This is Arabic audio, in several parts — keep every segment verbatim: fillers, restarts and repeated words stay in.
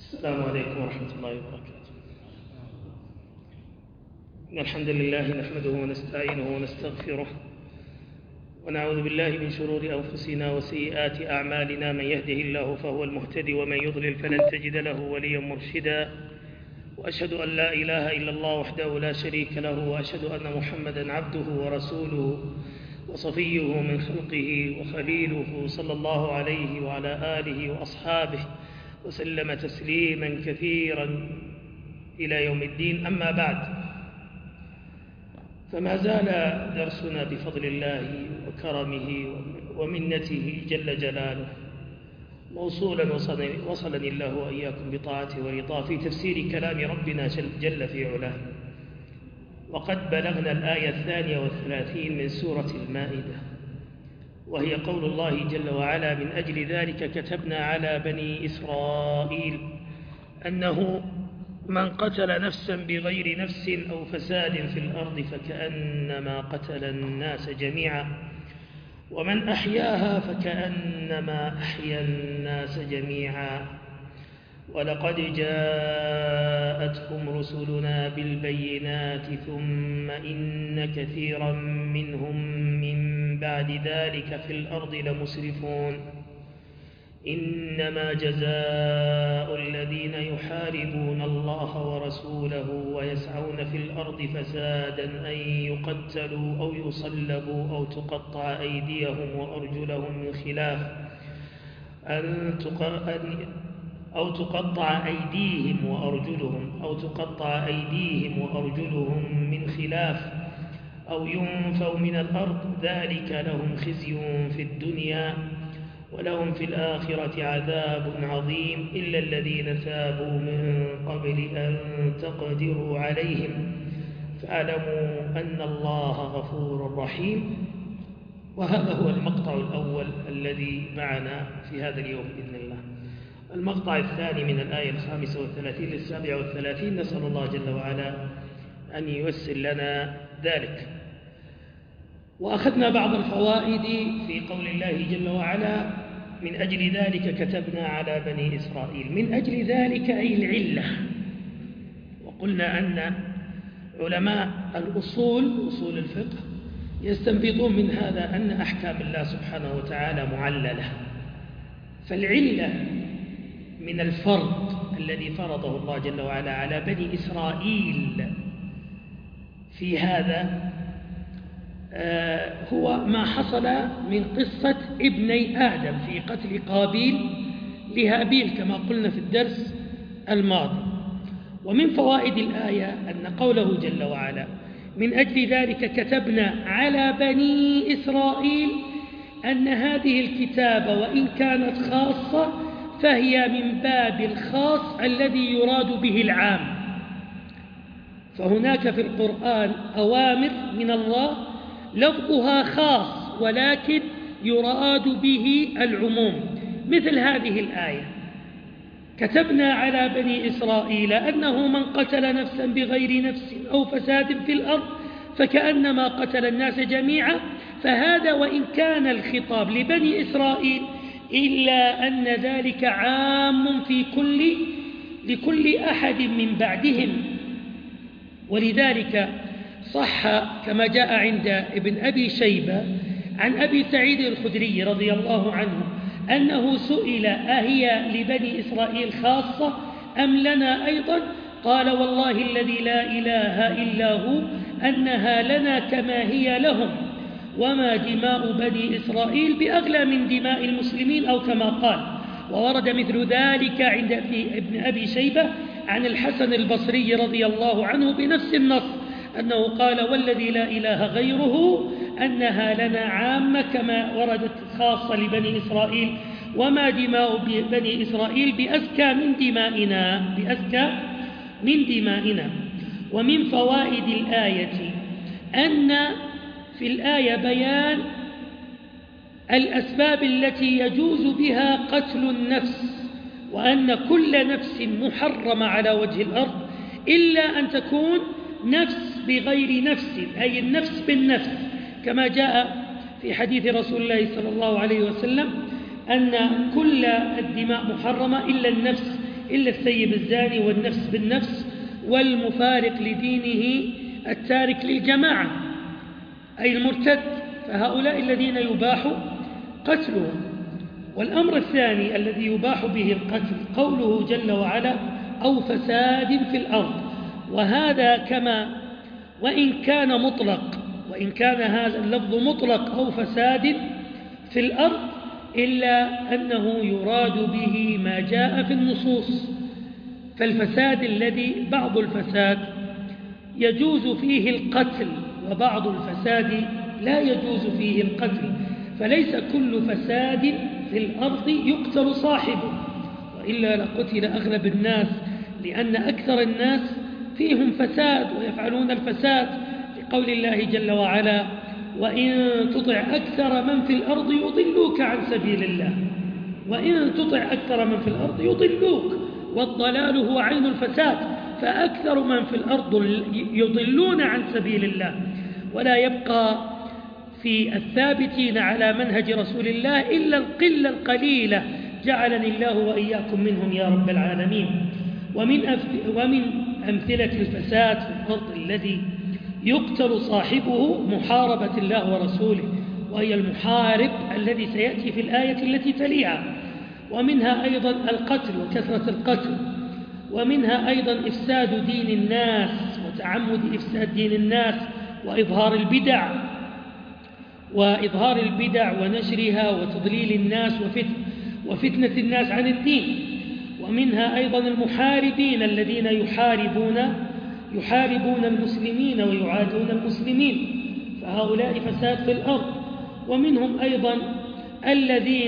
السلام عليكم ورحمة الله وبركاته. إن الحمد لله نحمده ونستعينه ونستغفره ونعوذ بالله من شرور أنفسنا وسيئات أعمالنا. من يهده الله فهو المهتدي ومن يضلل فلن تجد له وليا مرشدا. وأشهد أن لا إله إلا الله وحده لا شريك له، وأشهد أن محمدا عبده ورسوله وصفيه من خلقه وخليله صلى الله عليه وعلى آله وأصحابه وسلم تسليما كثيرا إلى يوم الدين. أما بعد، فما زال درسنا بفضل الله وكرمه ومنته جل جلاله موصولا وصلني الله وإياكم بطاعته ورضاه في تفسير كلام ربنا جل في علاه. وقد بلغنا الآية الثانية والثلاثين من سورة المائدة، وهي قول الله جل وعلا: من أجل ذلك كتبنا على بني إسرائيل أنه من قتل نفسا بغير نفس أو فساد في الأرض فكأنما قتل الناس جميعا ومن أحياها فكأنما أحيا الناس جميعا ولقد جاءتهم رسلنا بالبينات ثم إن كثيرا منهم من بعد ذلك في الأرض لمسرفون. إنما جزاء الذين يحاربون الله ورسوله ويسعون في الأرض فسادا أن يقتلوا أو يصلبوا أو تقطع أيديهم وأرجلهم من خلاف أن أو تقطع أيديهم وأرجلهم أو تقطع أيديهم وأرجلهم من خلاف أو ينفوا من الأرض، ذلك لهم خزي في الدنيا ولهم في الآخرة عذاب عظيم إلا الذين تابوا من قبل أن تقدروا عليهم فاعلموا أن الله غفور رحيم. وهذا هو المقطع الأول الذي معنا في هذا اليوم بإذن الله. المقطع الثاني من الآية الخامسة والثلاثين للسابعة والثلاثين، نسأل الله جل وعلا أن ييسر لنا ذلك. وأخذنا بعض الفوائد في قول الله جل وعلا: من أجل ذلك كتبنا على بني إسرائيل. من أجل ذلك أي العلة. وقلنا أن علماء الأصول أصول الفقه يستنبطون من هذا أن أحكام الله سبحانه وتعالى معللة، فالعلة من الفرض الذي فرضه الله جل وعلا على بني إسرائيل في هذا هو ما حصل من قصة ابني آدم في قتل قابيل لهابيل كما قلنا في الدرس الماضي. ومن فوائد الآية أن قوله جل وعلا: من أجل ذلك كتبنا على بني إسرائيل، أن هذه الكتابة وإن كانت خاصة فهي من باب الخاص الذي يراد به العام. فهناك في القرآن أوامر من الله لفظها خاص ولكن يراد به العموم، مثل هذه الآية: كتبنا على بني إسرائيل أنه من قتل نفسا بغير نفس أو فساد في الأرض فكأنما قتل الناس جميعا. فهذا وإن كان الخطاب لبني إسرائيل إلا أن ذلك عام في كل لكل أحد من بعدهم. ولذلك صح كما جاء عند ابن أبي شيبة عن أبي سعيد الخدري رضي الله عنه أنه سئل: أهي لبني إسرائيل خاصة أم لنا أيضا؟ قال: والله الذي لا إله إلا هو أنها لنا كما هي لهم، وما دماء بني إسرائيل بأغلى من دماء المسلمين، أو كما قال. وورد مثل ذلك عند ابن أبي شيبة عن الحسن البصري رضي الله عنه بنفس النص أنه قال: والذي لا إله غيره أنها لنا عامة كما وردت خاصة لبني إسرائيل، وما دماء بني إسرائيل بأزكى من دمائنا بأزكى من دمائنا. ومن فوائد الآية أن في الآية بيان الأسباب التي يجوز بها قتل النفس، وأن كل نفس محرمة على وجه الأرض إلا أن تكون نفس بغير نفس، أي النفس بالنفس، كما جاء في حديث رسول الله صلى الله عليه وسلم أن كل الدماء محرمة إلا النفس إلا الثيب الزاني والنفس بالنفس والمفارق لدينه التارك للجماعة أي المرتد، فهؤلاء الذين يباح قتلهم. والأمر الثاني الذي يباح به القتل قوله جل وعلا أو فساد في الأرض، وهذا كما وإن كان مطلق وإن كان هذا اللفظ مطلق أو فساد في الأرض إلا أنه يراد به ما جاء في النصوص. فالفساد الذي بعض الفساد يجوز فيه القتل وبعض الفساد لا يجوز فيه القتل، فليس كل فساد في الأرض يقتل صاحبه، وإلا لقتل أغلب الناس، لأن أكثر الناس فيهم فساد ويفعلون الفساد، لقول الله جل وعلا وإن تطع أكثر من في الأرض يضلوك عن سبيل الله، وإن تطع أكثر من في الأرض يضلوك، والضلال هو عين الفساد، فأكثر من في الأرض يضلون عن سبيل الله، ولا يبقى في الثابتين على منهج رسول الله إلا القلة القليلة، جعلني الله وإياكم منهم يا رب العالمين. ومن, ومن أمثلة الفساد في الأرض الذي يقتل صاحبه محاربة الله ورسوله، وهي المحارب الذي سيأتي في الآية التي تليها. ومنها أيضا القتل وكثرة القتل، ومنها أيضا إفساد دين الناس وتعمد إفساد دين الناس وإظهار البدع وإظهار البدع ونشرها وتضليل الناس وفتن وفتنة الناس عن الدين. ومنها أيضا المحاربين الذين يحاربون يحاربون المسلمين ويعادون المسلمين، فهؤلاء فساد في الأرض. ومنهم أيضا الذين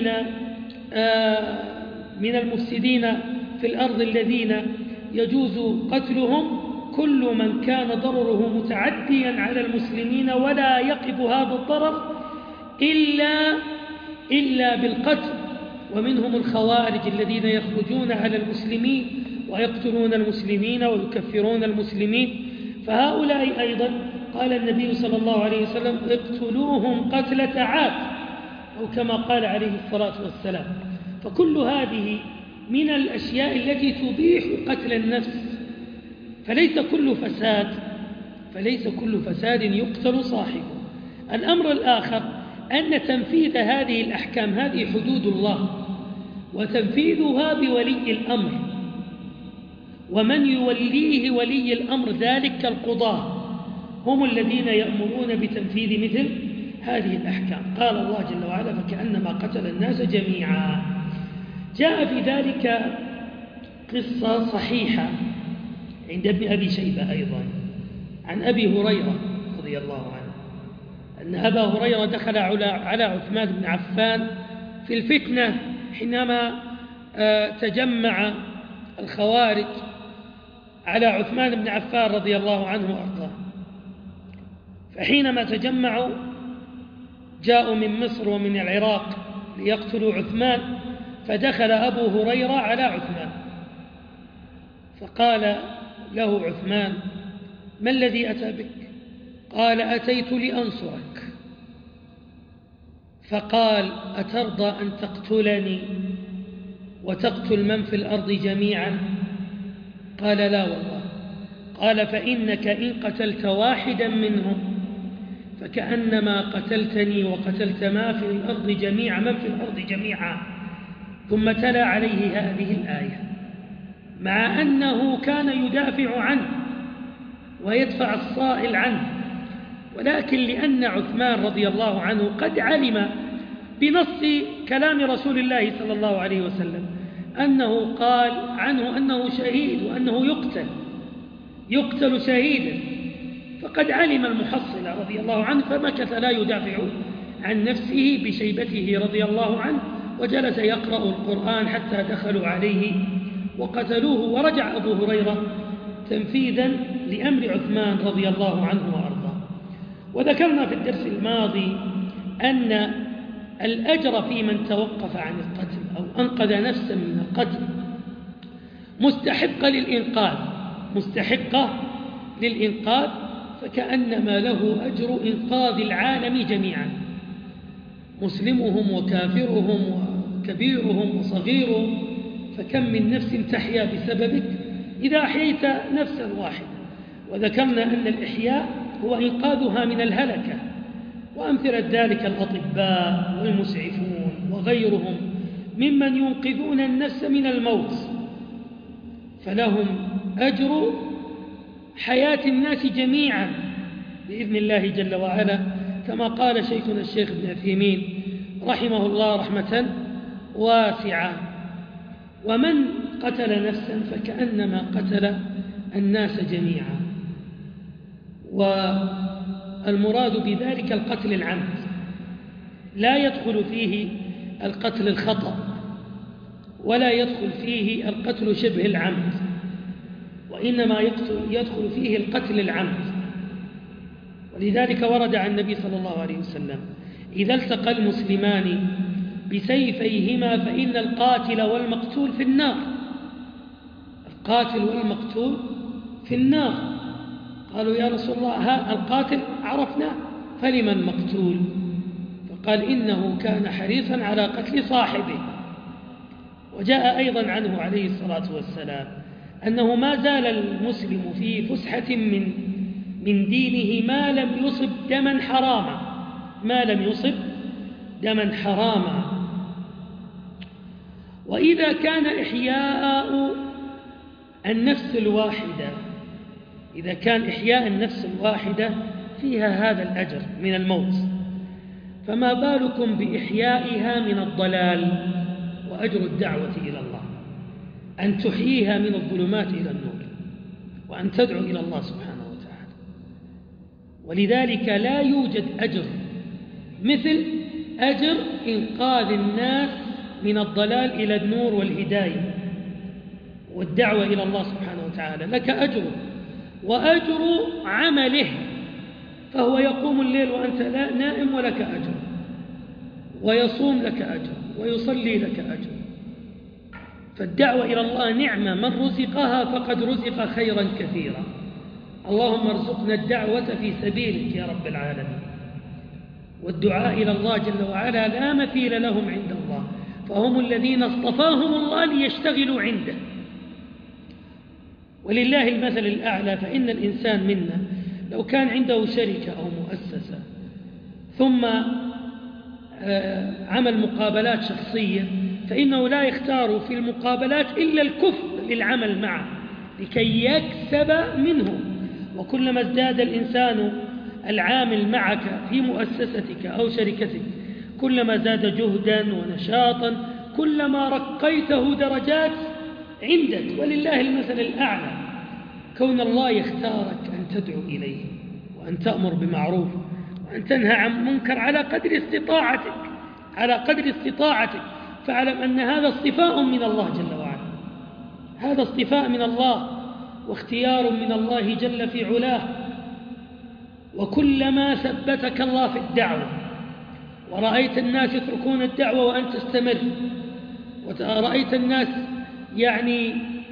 من المفسدين في الأرض الذين يجوز قتلهم كل من كان ضرره متعديا على المسلمين ولا يقف هذا الضرر إلا, إلا بالقتل. ومنهم الخوارج الذين يخرجون على المسلمين ويقتلون المسلمين ويكفرون المسلمين، فهؤلاء أيضا قال النبي صلى الله عليه وسلم اقتلوهم قتلة عاد، أو كما قال عليه الصلاة والسلام. فكل هذه من الأشياء التي تبيح قتل النفس، فليس كل فساد فليس كل فساد يقتل صاحبه. الأمر الآخر أن تنفيذ هذه الأحكام، هذه حدود الله، وتنفيذها بولي الأمر، ومن يوليه ولي الأمر ذلك القضاة هم الذين يأمرون بتنفيذ مثل هذه الأحكام. قال الله جل وعلا فكأنما قتل الناس جميعا. جاء في ذلك قصة صحيحة عند ابن أبي شيبة أيضا عن أبي هريرة رضي الله عنه أن أبا هريرة دخل على عثمان بن عفان في الفتنة حينما تجمع الخوارج على عثمان بن عفان رضي الله عنه وأرضاه. فحينما تجمعوا جاءوا من مصر ومن العراق ليقتلوا عثمان، فدخل أبو هريرة على عثمان فقال له عثمان ما الذي أتى بك؟ قال أتيت لأنصرك. فقال أترضى أن تقتلني وتقتل من في الأرض جميعا؟ قال لا والله. قال فإنك إن قتلت واحدا منهم فكأنما قتلتني وقتلت ما في الأرض جميعا من في الأرض جميعا. ثم تلا عليه هذه الآية مع أنه كان يدافع عنه ويدفع الصائل عنه، ولكن لأن عثمان رضي الله عنه قد علم بنص كلام رسول الله صلى الله عليه وسلم أنه قال عنه أنه شهيد وأنه يقتل يقتل شهيدا، فقد علم المحصل رضي الله عنه، فمكث لا يدافع عن نفسه بشيبته رضي الله عنه، وجلس يقرأ القرآن حتى دخلوا عليه وقتلوه. ورجع أبو هريرة تنفيذا لأمر عثمان رضي الله عنه وأرضاه. وذكرنا في الدرس الماضي أن الأجر في من توقف عن القتل أو أنقذ نفسا من القتل مستحقة للإنقاذ مستحقة للإنقاذ فكأنما له أجر إنقاذ العالم جميعا، مسلمهم وكافرهم وكبيرهم وصغيرهم، فكم من نفس تحيا بسببك إذا أحييت نفسا واحدة. وذكرنا أن الإحياء هو إنقاذها من الهلكة، وأمثلة ذلك الأطباء والمسعفون وغيرهم ممن ينقذون النفس من الموت، فلهم أجر حياة الناس جميعا بإذن الله جل وعلا، كما قال شيخنا الشيخ ابن عثيمين رحمه الله رحمة واسعة: ومن قتل نفسا فكأنما قتل الناس جميعا. والمراد بذلك القتل العمد، لا يدخل فيه القتل الخطأ، ولا يدخل فيه القتل شبه العمد، وإنما يدخل فيه القتل العمد. ولذلك ورد عن النبي صلى الله عليه وسلم: إذا التقى المسلمان بسيفيهما فإن القاتل والمقتول في النار. القاتل والمقتول في النار. قالوا: يا رسول الله، ها القاتل عرفنا، فلما المقتول؟ فقال: إنه كان حريصا على قتل صاحبه. وجاء أيضا عنه عليه الصلاة والسلام أنه ما زال المسلم في فسحة من من دينه ما لم يصب دما حراما، ما لم يصب دما حراما. وإذا كان إحياء النفس الواحدة إذا كان إحياء النفس الواحدة فيها هذا الأجر من الموت، فما بالكم بإحيائها من الضلال وأجر الدعوة إلى الله، أن تحييها من الظلمات إلى النور، وأن تدعو إلى الله سبحانه وتعالى. ولذلك لا يوجد أجر مثل أجر إنقاذ الناس من الضلال إلى النور والهداية والدعوة إلى الله سبحانه وتعالى. لك أجر وأجر عمله، فهو يقوم الليل وأنت نائم ولك أجر، ويصوم لك أجر، ويصلي لك أجر. فالدعوة إلى الله نعمة، من رزقها فقد رزق خيرا كثيرا. اللهم ارزقنا الدعوة في سبيلك يا رب العالمين. والدعاء إلى الله جل وعلا لا مثيل لهم عند الله، فهم الذين اصطفاهم الله ليشتغلوا عنده. ولله المثل الأعلى، فإن الإنسان منا لو كان عنده شركة أو مؤسسة ثم عمل مقابلات شخصية، فإنه لا يختار في المقابلات إلا الكفء للعمل معه لكي يكسب منه. وكلما ازداد الإنسان العامل معك في مؤسستك أو شركتك كلما زاد جهدا ونشاطا، كلما رقيته درجات عندك. ولله المثل الأعلى، كون الله يختارك أن تدعو إليه وأن تأمر بمعروف وأن تنهى عن منكر على قدر استطاعتك على قدر استطاعتك فاعلم أن هذا اصطفاء من الله جل وعلا، هذا اصطفاء من الله واختيار من الله جل في علاه. وكلما ثبتك الله في الدعوة ورأيت الناس يتركون الدعوة وأن تستمر، ورأيت الناس يعني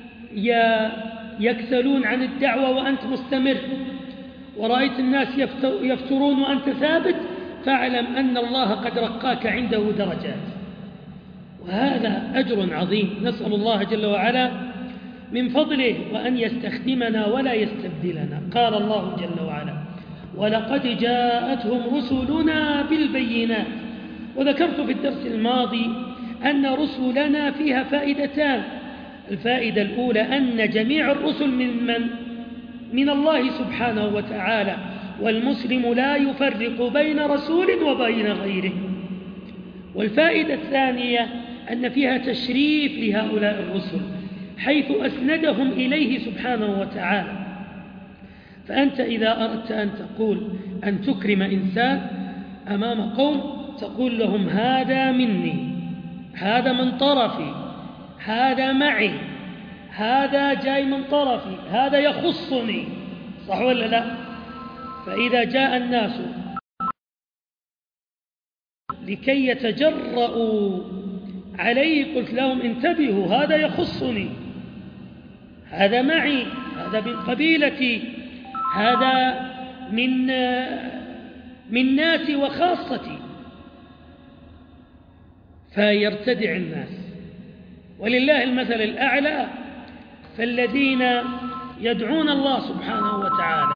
يكسلون عن الدعوة وأنت مستمر، ورأيت الناس يفترون وأنت ثابت، فاعلم أن الله قد رقاك عنده درجات، وهذا أجر عظيم. نسأل الله جل وعلا من فضله وأن يستخدمنا ولا يستبدلنا. قال الله جل وعلا: ولقد جاءتهم رسلنا بالبينات. وذكرت في الدرس الماضي أن رسلنا فيها فائدتان. الفائدة الأولى أن جميع الرسل من من؟ من الله سبحانه وتعالى، والمسلم لا يفرق بين رسول وبين غيره. والفائدة الثانية أن فيها تشريف لهؤلاء الرسل حيث أسندهم إليه سبحانه وتعالى. فأنت إذا أردت أن تقول أن تكرم إنسان أمام قوم تقول لهم: هذا مني، هذا من طرفي، هذا معي، هذا جاي من طرفي، هذا يخصني، صح ولا لا؟ فإذا جاء الناس لكي يتجرؤوا عليه قلت لهم: انتبهوا، هذا يخصني، هذا معي، هذا من قبيلتي، هذا من من ناسي وخاصتي. فيرتدع الناس ولله المثل الأعلى. فالذين يدعون الله سبحانه وتعالى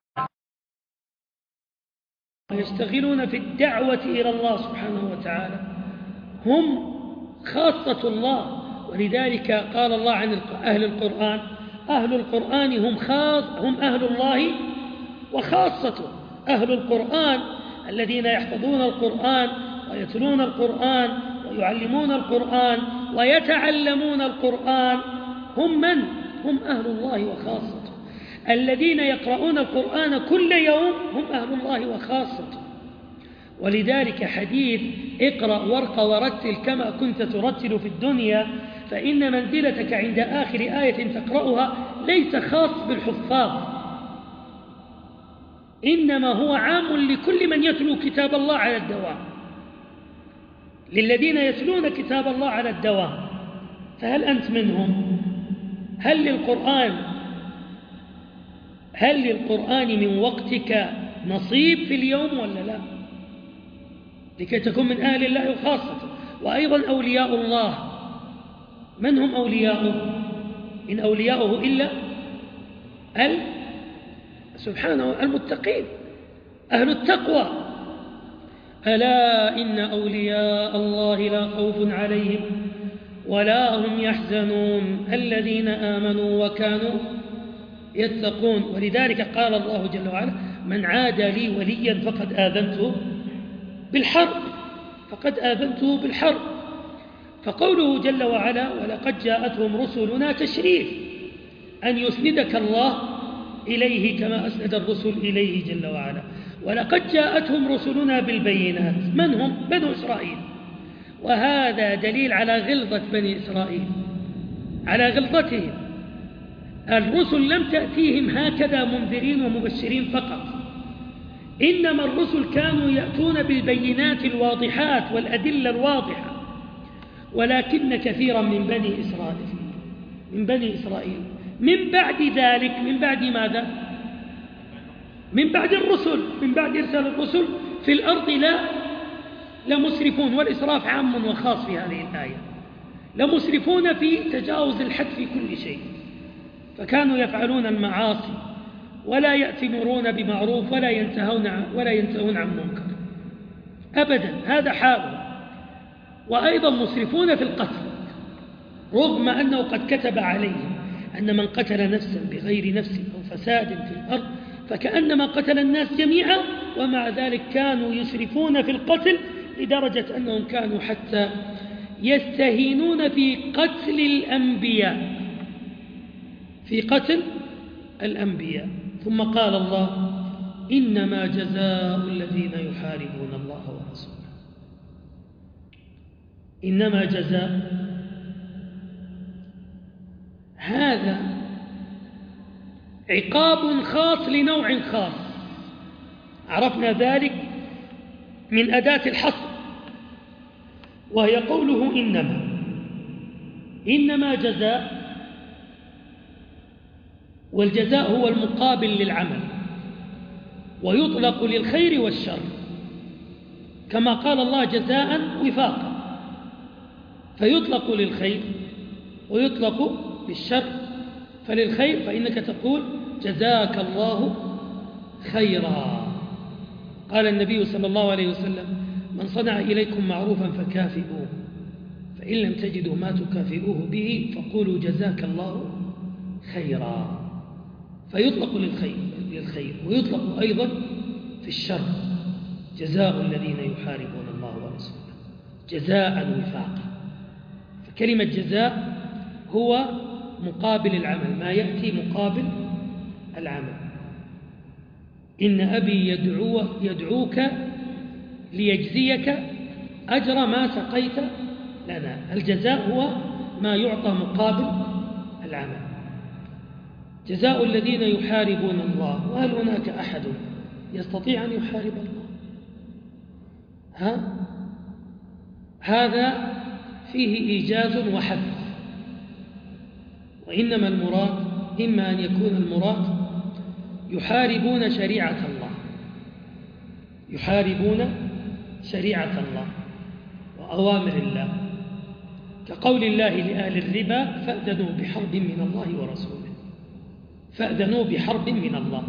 ويشتغلون في الدعوة إلى الله سبحانه وتعالى هم خاصة الله. ولذلك قال الله عن أهل القرآن: أهل القرآن هم, خاص هم أهل الله وخاصته. أهل القرآن الذين يحفظون القرآن ويتلون القرآن ويعلمون القرآن ويتعلمون القرآن هم من؟ هم أهل الله وخاصته. الذين يقرؤون القرآن كل يوم هم أهل الله وخاصته. ولذلك حديث اقرأ وارق ورتل كما كنت ترتل في الدنيا فإن منزلتك عند آخر آية تقرأها ليس خاص بالحفاظ، إنما هو عام لكل من يتلو كتاب الله على الدوام، للذين يتلون كتاب الله على الدوام. فهل أنت منهم؟ هل للقرآن هل للقرآن من وقتك نصيب في اليوم ولا لا؟ لكي تكون من أهل الله وخاصته. وأيضا أولياء الله، من هم أولياؤه؟ إن أولياؤه إلا ال سبحانه المتقين، أهل التقوى. ألا إن أولياء الله لا خوف عليهم ولا هم يحزنون الذين آمنوا وكانوا يتقون. ولذلك قال الله جل وعلا: من عاد لي وليا فقد آذنته بالحرب فقد آذنته بالحرب. فقوله جل وعلا: ولقد جاءتهم رسلنا تشريف، أن يسندك الله إليه كما أسند الرسل إليه جل وعلا. ولقد جاءتهم رسلنا بالبينات، من هم؟ بنو إسرائيل. وهذا دليل على غلظة بني إسرائيل، على غلظتهم. الرسل لم تأتيهم هكذا منذرين ومبشرين فقط، إنما الرسل كانوا يأتون بالبينات الواضحات والأدلة الواضحة. ولكن كثيرا من بني إسرائيل من بني إسرائيل من بعد ذلك، من بعد ماذا؟ من بعد الرسل، من بعد إرسال الرسل في الأرض لا لمسرفون. والإسراف عام وخاص في هذه الآية. لمسرفون في تجاوز الحد في كل شيء، فكانوا يفعلون المعاصي ولا يأتمرون بمعروف ولا ينتهون ولا ينتهون عن منكر أبدا، هذا حالهم. وأيضا مسرفون في القتل، رغم أنه قد كتب عليهم أن من قتل نفسا بغير نفس أو فساد في الأرض فكأنما قتل الناس جميعا، ومع ذلك كانوا يسرفون في القتل لدرجة أنهم كانوا حتى يستهينون في قتل الأنبياء في قتل الأنبياء. ثم قال الله: إنما جزاء الذين يحاربون الله ورسوله. إنما جزاء، هذا عقاب خاص لنوع خاص، عرفنا ذلك من أداة الحصر، وهي قوله إنما. إنما جزاء، والجزاء هو المقابل للعمل، ويطلق للخير والشر، كما قال الله: جزاء وفاقا، فيطلق للخير ويطلق للشر. فللخير فإنك تقول: جزاك الله خيرا. قال النبي صلى الله عليه وسلم: من صنع إليكم معروفا فكافئوه، فإن لم تجدوا ما تكافئوه به فقولوا جزاك الله خيرا. فيطلق للخير, للخير ويطلق أيضا في الشر: جزاء الذين يحاربون الله ورسوله جزاء وفاقا. فكلمة جزاء هو مقابل العمل، ما يأتي مقابل العمل. إن أبي يدعو يدعوك ليجزيك أجر ما سقيت لنا. الجزاء هو ما يعطى مقابل العمل. جزاء الذين يحاربون الله. وهل هناك أحد يستطيع أن يحارب الله؟ ها؟ هذا فيه إيجاز وحذف. وإنما المراد إما أن يكون المراد يحاربون شريعة الله، يحاربون شريعة الله وأوامر الله، كقول الله لأهل الربا فأذنوا بحرب من الله ورسوله، فأذنوا بحرب من الله.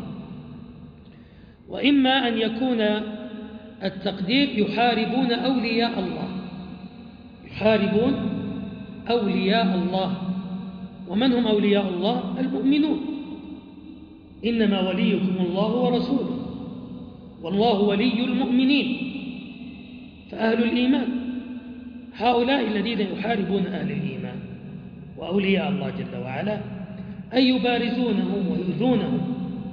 وإما أن يكون التقدير يحاربون أولياء الله، يحاربون أولياء الله. ومن هم أولياء الله؟ المؤمنون. إنما وليكم الله ورسوله والله ولي المؤمنين. فأهل الإيمان هؤلاء الذين يحاربون أهل الإيمان وأولياء الله جل وعلا، أن يبارزونهم ويؤذونهم.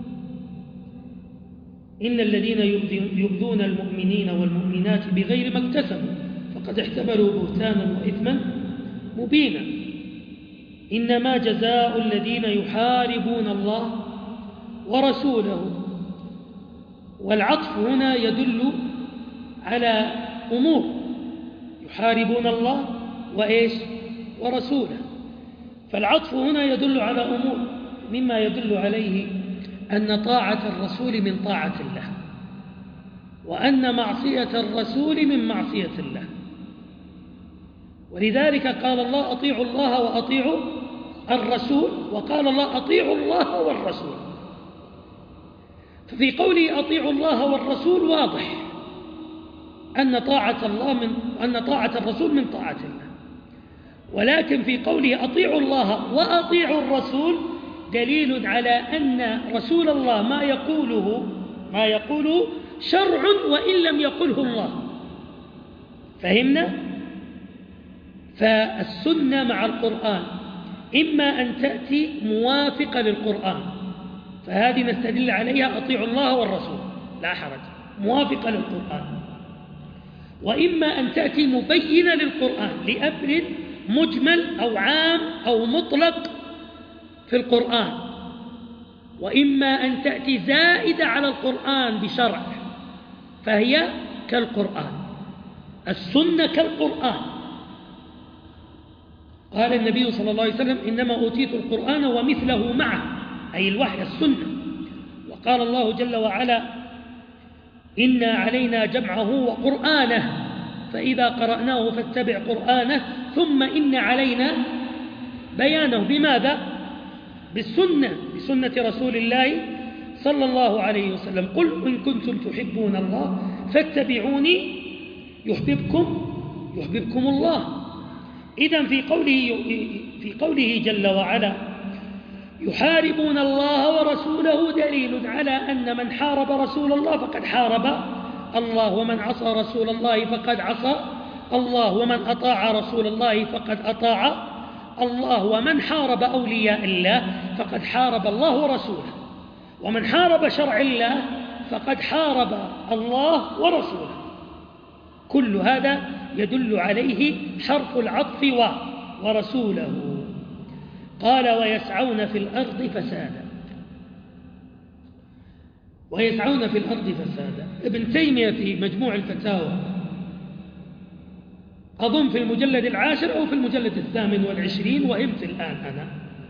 إن الذين يؤذون المؤمنين والمؤمنات بغير ما اكتسبوا فقد احتملوا بهتانا وإثما مبينا. إنما جزاء الذين يحاربون الله ورسوله. والعطف هنا يدل على أمور، يحاربون الله وإيش؟ ورسوله. فالعطف هنا يدل على أمور، مما يدل عليه أن طاعة الرسول من طاعة الله، وأن معصية الرسول من معصية الله. ولذلك قال الله أطيعوا الله وأطيعوا الرسول، وقال الله أطيعوا الله والرسول. ففي قوله أطيعوا الله والرسول واضح أن طاعة الله من أن طاعة الرسول من طاعة الله. ولكن في قوله أطيعوا الله وأطيعوا الرسول دليل على أن رسول الله ما يقوله ما يقوله شرع وإن لم يقله الله. فهمنا؟ فالسنة مع القرآن إما أن تأتي موافقة للقرآن، فهذه نستدل عليها أطيعوا الله والرسول لا حرج، موافقة للقرآن. وإما أن تأتي مبينة للقرآن لأمر مجمل أو عام أو مطلق في القرآن. وإما أن تأتي زائدة على القرآن بشرع، فهي كالقرآن. السنة كالقرآن. قال النبي صلى الله عليه وسلم إنما أوتيت القرآن ومثله معه، أي الوحي السنة. وقال الله جل وعلا إنا علينا جمعه وقرآنه فإذا قرأناه فاتبع قرآنه ثم إن علينا بيانه. بماذا؟ بالسنة، بسنة رسول الله صلى الله عليه وسلم. قل إن كنتم تحبون الله فاتبعوني يحببكم يحببكم الله. إذن في قوله في قوله جل وعلا يحاربون الله ورسوله دليل على أن من حارب رسول الله فقد حارب الله، ومن عصى رسول الله فقد عصى الله، ومن أطاع رسول الله فقد أطاع الله، ومن حارب أولياء الله فقد حارب الله ورسوله، ومن حارب شرع الله فقد حارب الله ورسوله. كل هذا يدل عليه حرف العطف و ورسوله. قال ويسعون في الأرض فسادا، ويسعون في الأرض فسادا. ابن تيمية في مجموع الفتاوى أظن في المجلد العاشر أو في المجلد الثامن والعشرين، وهمت الآن أنا،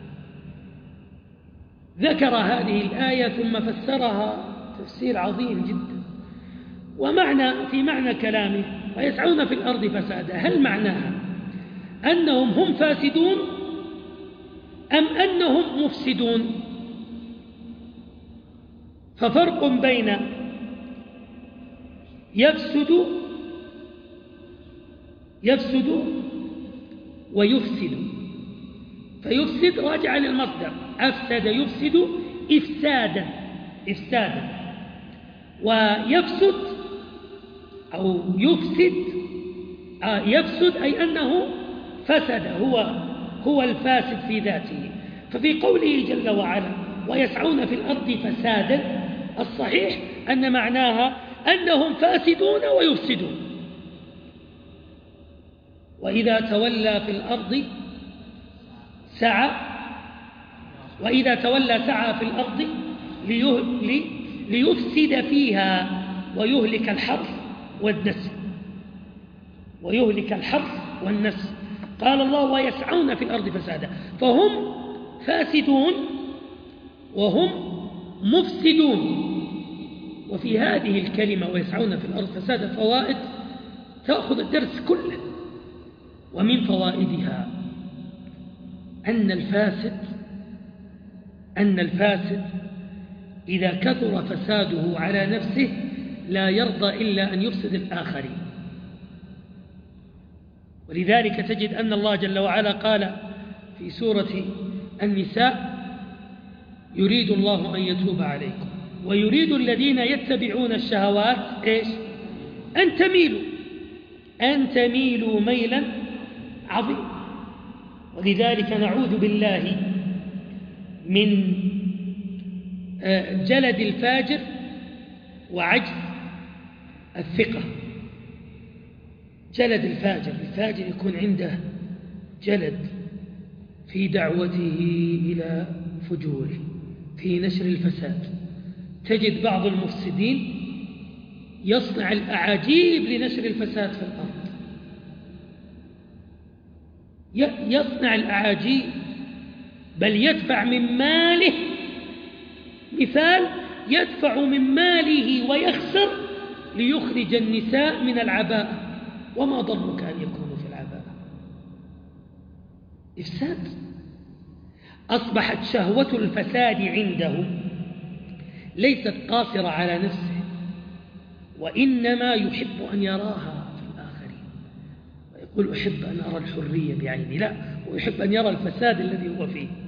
ذكر هذه الآية ثم فسرها تفسير عظيم جدا. ومعنى في معنى كلامه ويسعون في الأرض فسادا، هل معناها أنهم هم فاسدون أم أنهم مفسدون؟ ففرق بين يفسد يفسد ويفسد. فيفسد راجع للمصدر، أفسد يفسد إفسادا إفسادا. ويفسد أو يفسد آه يفسد أي أنه فسد، هو هو الفاسد في ذاته. ففي قوله جل وعلا ويسعون في الأرض فسادا، الصحيح أن معناها أنهم فاسدون ويفسدون. وإذا تولى في الأرض سعى وإذا تولى سعى في الأرض ليفسد فيها ويهلك الحرث والنسل ويهلك الحرث والنسل. قال الله ويسعون في الأرض فسادا، فهم فاسدون وهم مفسدون. وفي هذه الكلمة ويسعون في الأرض فسادا فوائد تأخذ الدرس كله. ومن فوائدها أن الفاسد أن الفاسد إذا كثر فساده على نفسه لا يرضى إلا أن يفسد الآخرين. ولذلك تجد أن الله جل وعلا قال في سورة النساء: يريد الله أن يتوب عليكم ويريد الذين يتبعون الشهوات إيش؟ أن تميلوا أن تميلوا ميلا عظيما. ولذلك نعوذ بالله من جلد الفاجر وعجز الثقة. جلد الفاجر، الفاجر يكون عنده جلد في دعوته إلى فجوره، في نشر الفساد. تجد بعض المفسدين يصنع الأعاجيب لنشر الفساد في الأرض، يصنع الأعاجيب، بل يدفع من ماله. مثال: يدفع من ماله ويخسر ليخرج النساء من العباءة. وما ضرك أن يكونوا في العباءة؟ إفساد. أصبحت شهوة الفساد عنده ليست قاصرة على نفسه، وإنما يحب أن يراها في الآخرين، ويقول: أحب أن أرى الحرية بعيني. لا، ويحب أن يرى الفساد الذي هو فيه.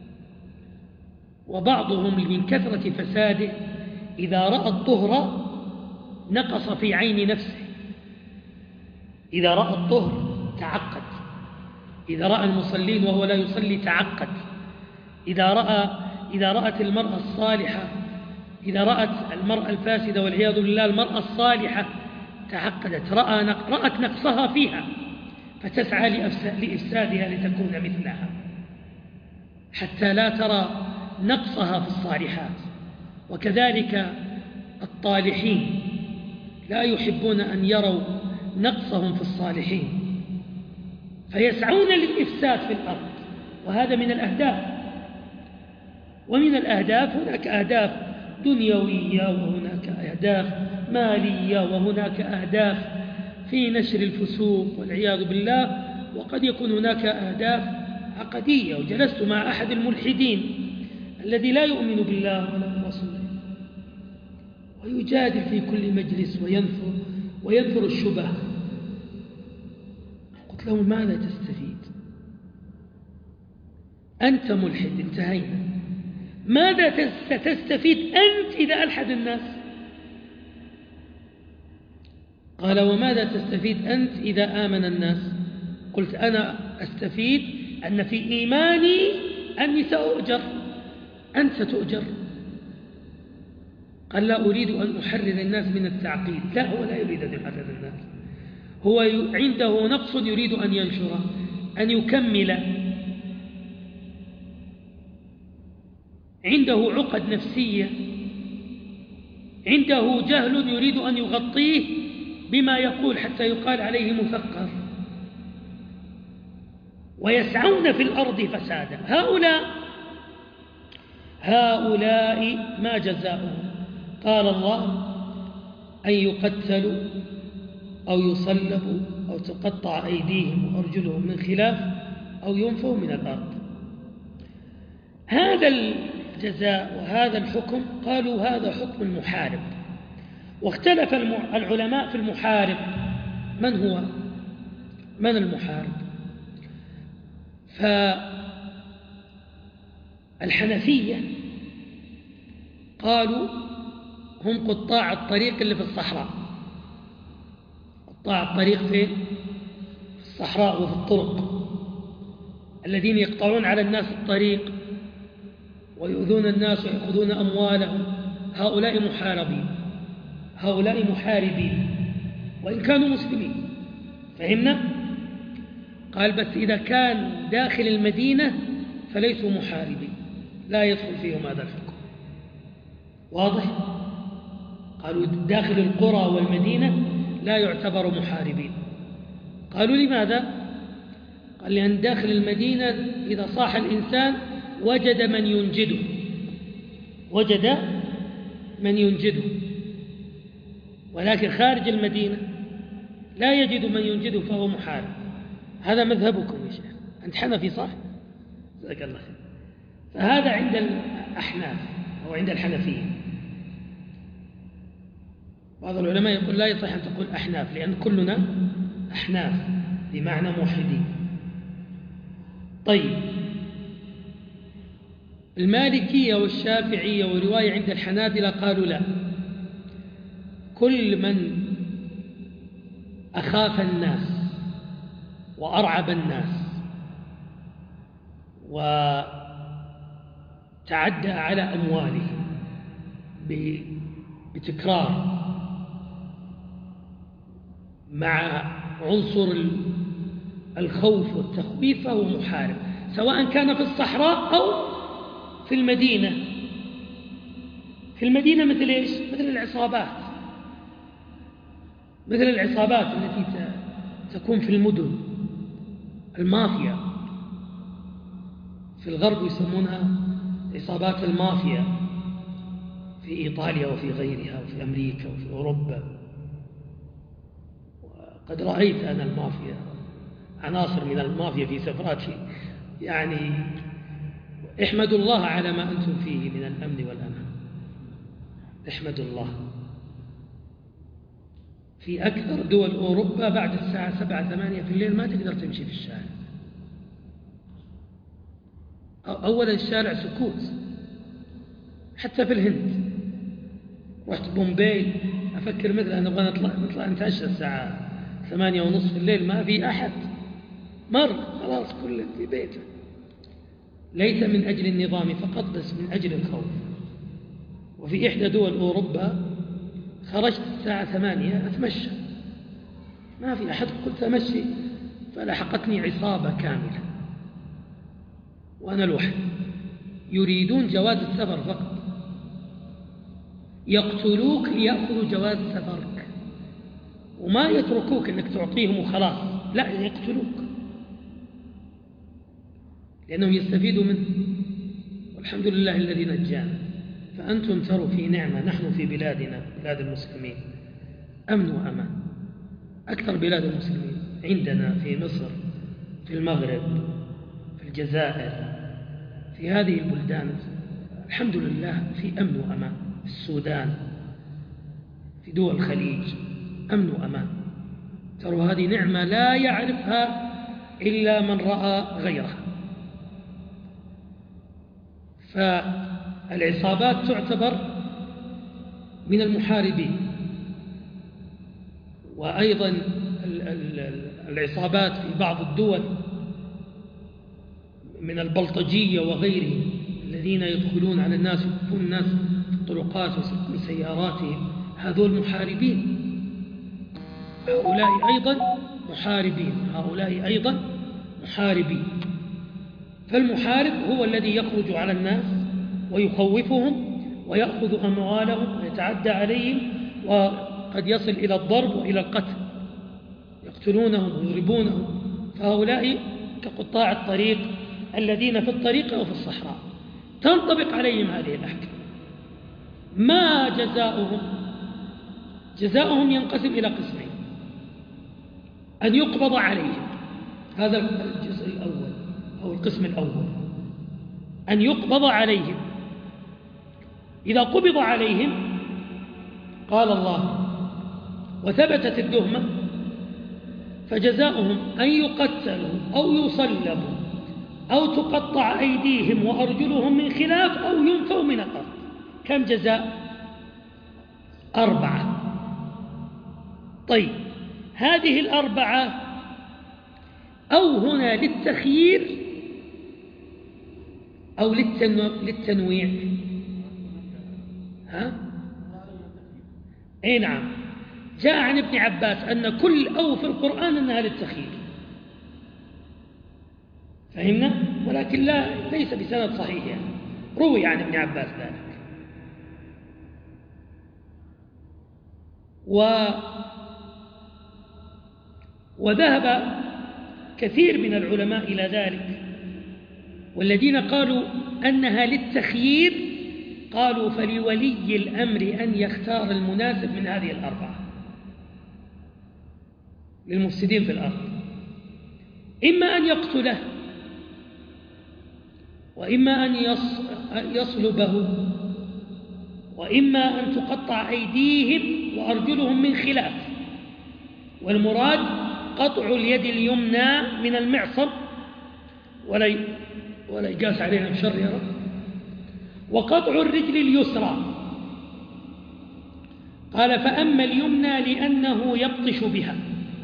وبعضهم من كثرة فساده إذا رأى الطهر نقص في عين نفسه. إذا رأى الطهر تعقد، إذا رأى المصلين وهو لا يصلي تعقد، إذا رأى إذا رأت المرأة الصالحة إذا رأت المرأة الفاسدة والعياذ بالله المرأة الصالحة تعقدت، رأى رأت نقصها فيها فتسعى لإفسادها لتكون مثلها، حتى لا ترى نقصها في الصالحات. وكذلك الطالحين لا يحبون أن يروا نقصهم في الصالحين، فيسعون للإفساد في الأرض. وهذا من الأهداف. ومن الأهداف هناك أهداف دنيوية، وهناك أهداف مالية، وهناك أهداف في نشر الفسوق والعياذ بالله، وقد يكون هناك أهداف عقدية. وجلست مع أحد الملحدين الذي لا يؤمن بالله ولا برسوله، ويجادل في كل مجلس وينثر وينثر الشبه. قلت له: ماذا تستفيد؟ أنت ملحد، انتهينا. ماذا ستستفيد أنت إذا ألحد الناس؟ قال: وماذا تستفيد أنت إذا آمن الناس؟ قلت: أنا أستفيد أن في إيماني أني سأؤجر. أنت ستؤجر. قال: لا أريد أن أحرر الناس من التعقيد. لا، هو لا يريد أن يحرر الناس، هو عنده نقص يريد أن ينشره، أن يكمل. عنده عقد نفسية، عنده جهل يريد أن يغطيه بما يقول حتى يقال عليه مثقف. ويسعون في الأرض فسادا. هؤلاء هؤلاء ما جزاؤهم؟ قال الله: أن يقتلوا أو يصلبوا أو تقطع أيديهم وأرجلهم من خلاف أو ينفوا من الأرض. هذا الجزاء وهذا الحكم قالوا هذا حكم المحارب. واختلف العلماء في المحارب. من هو؟ من المحارب؟ فالحنفية قالوا هم قطاع الطريق اللي في الصحراء. قطاع الطريق فين؟ في الصحراء وفي الطرق، الذين يقطعون على الناس الطريق ويؤذون الناس ويأخذون أموالهم. هؤلاء محاربين، هؤلاء محاربين وإن كانوا مسلمين. فهمنا؟ قال: بس إذا كان داخل المدينة فليسوا محاربين، لا يدخل فيهم هذا الحكم. واضح؟ قالوا داخل القرى والمدينة لا يعتبر محاربين. قالوا: لماذا؟ قال: لأن داخل المدينة إذا صاح الإنسان وجد من ينجده، وجد من ينجده، ولكن خارج المدينة لا يجد من ينجده فهو محارب. هذا مذهبكم يا شيخ، أنت حنفي صح؟ جزاك الله خير. فهذا عند الأحناف أو عند الحنفية. بعض العلماء يقول لا يصح أن تقول أحناف، لأن كلنا أحناف بمعنى موحدين. طيب، المالكية والشافعية ورواية عند الحنابلة قالوا لا، كل من أخاف الناس وأرعب الناس وتعدى على أموالهم بتكرار مع عنصر الخوف والتخويف فهو محارب، سواء كان في الصحراء أو في المدينة. في المدينة مثل إيش؟ مثل العصابات، مثل العصابات التي تكون في المدن، المافيا. في الغرب يسمونها عصابات المافيا، في إيطاليا وفي غيرها وفي أمريكا وفي أوروبا. وقد رأيت أنا المافيا، عناصر من المافيا في سفراتي، يعني احمدوا الله على ما أنتم فيه من الأمن والأمان، احمدوا الله. في أكثر دول أوروبا بعد الساعة سبعة ثمانية في الليل ما تقدر تمشي في الشارع. أولا الشارع سكوت، حتى في الهند. رحت بومباي أفكر مثلا نبغى نطلع نطلع نتعشى الساعة ثمانية ونصف في الليل، ما في أحد، مر خلاص كل في بيته. ليس من أجل النظام فقط، بس من أجل الخوف. وفي إحدى دول أوروبا خرجت الساعة ثمانية أتمشى، ما في أحد، قلت أمشي فلحقتني عصابة كاملة وأنا لوحدي، يريدون جواز السفر فقط، يقتلوك ليأخذوا جواز سفرك، وما يتركوك أنك تعطيهم وخلاص، لا، يقتلوك لأنهم يستفيدوا منه. والحمد لله الذي نجانا. فأنتم تروا في نعمة، نحن في بلادنا بلاد المسلمين أمن وأمان، أكثر بلاد المسلمين عندنا في مصر، في المغرب، في الجزائر، في هذه البلدان الحمد لله في أمن وأمان. في السودان، في دول الخليج أمن وأمان. تروا هذه نعمة لا يعرفها إلا من رأى غيرها. فالعصابات تعتبر من المحاربين، وأيضا العصابات في بعض الدول من البلطجية وغيرهم الذين يدخلون على الناس ويكفون الناس في الطرقات ويسرقون سياراتهم، هذول محاربين. هؤلاء أيضا محاربين، هؤلاء أيضا محاربين. فالمحارب هو الذي يخرج على الناس ويخوفهم ويأخذ أموالهم ويتعدى عليهم، وقد يصل إلى الضرب وإلى القتل، يقتلونهم ويضربونهم. فهؤلاء كقطاع الطريق الذين في الطريق أو في الصحراء تنطبق عليهم هذه الأحكام. ما جزاؤهم؟ جزاؤهم ينقسم إلى قسمين: أن يقبض عليهم، هذا الجزء الأول أو القسم الأول، أن يقبض عليهم. إذا قبض عليهم قال الله وثبتت التهمة فجزاؤهم أن يقتلوا أو يصلبوا أو تقطع أيديهم وأرجلهم من خلاف أو ينفوا من الأرض. كم جزاء؟ أربعة. طيب، هذه الأربعة أو هنا للتخيير أو للتنويع؟ ها؟ أي نعم، جاء عن ابن عباس أن كل أو في القرآن أنها للتخيير، فهمنا؟ ولكن لا، ليس بسند صحيح يعني. روي عن ابن عباس ذلك. و وذهب كثير من العلماء إلى ذلك، والذين قالوا أنها للتخيير قالوا فلولي الأمر أن يختار المناسب من هذه الأربعة للمفسدين في الأرض. إما أن يقتله وإما أن يصلبه وإما أن تقطع أيديهم وأرجلهم من خلاف، والمراد قطع اليد اليمنى من المعصم ولا ولا يقاس علينا بشر يا رب، وقطع الرجل اليسرى. قال فأما اليمنى لأنه يبطش بها،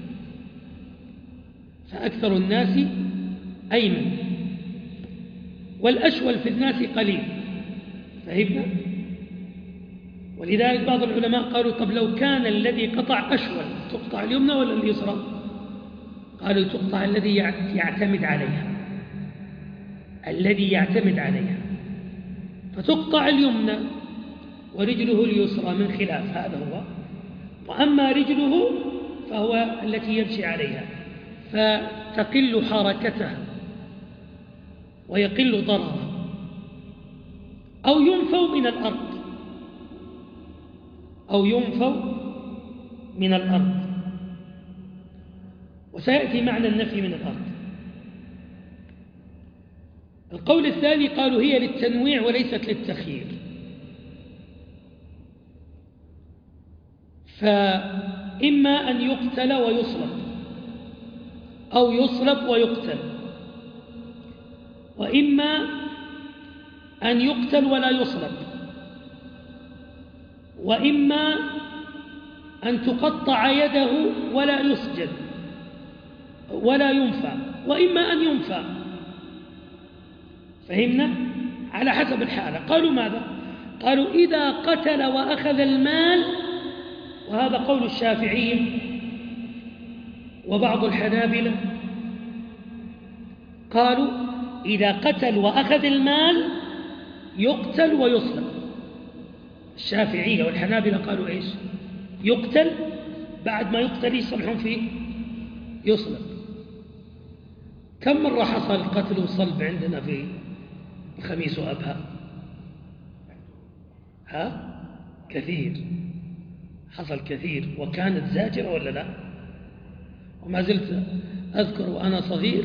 فأكثر الناس أيمن، والأشول في الناس قليل. فهمنا؟ ولذلك بعض العلماء قالوا طب لو كان الذي قطع أشول تقطع اليمنى ولا اليسرى؟ قالوا تقطع الذي يعتمد عليها، الذي يعتمد عليها، فتقطع اليمنى ورجله اليسرى من خلاف، هذا هو. وأما رجله فهو التي يمشي عليها، فتقل حركته ويقل ضرره، أو ينفوا من الأرض أو ينفوا من الأرض وسيأتي معنى النفي من الأرض. القول الثاني قالوا هي للتنويع وليست للتخيير، فإما أن يقتل ويصلب أو يصلب ويقتل، وإما أن يقتل ولا يصلب، وإما أن تقطع يده ولا يسجن ولا ينفع، وإما أن ينفع. فهمنا؟ على حسب الحالة. قالوا ماذا؟ قالوا إذا قتل وأخذ المال، وهذا قول الشافعية وبعض الحنابلة، قالوا إذا قتل وأخذ المال يقتل ويصلب. الشافعية والحنابلة قالوا إيش؟ يقتل، بعد ما يقتل يصلحون فيه يصلب. كم مرة حصل قتل وصلب عندنا في الخميس وأبها؟ ها؟ كثير، حصل كثير، وكانت زاجرة ولا لا؟ وما زلت أذكر وأنا صغير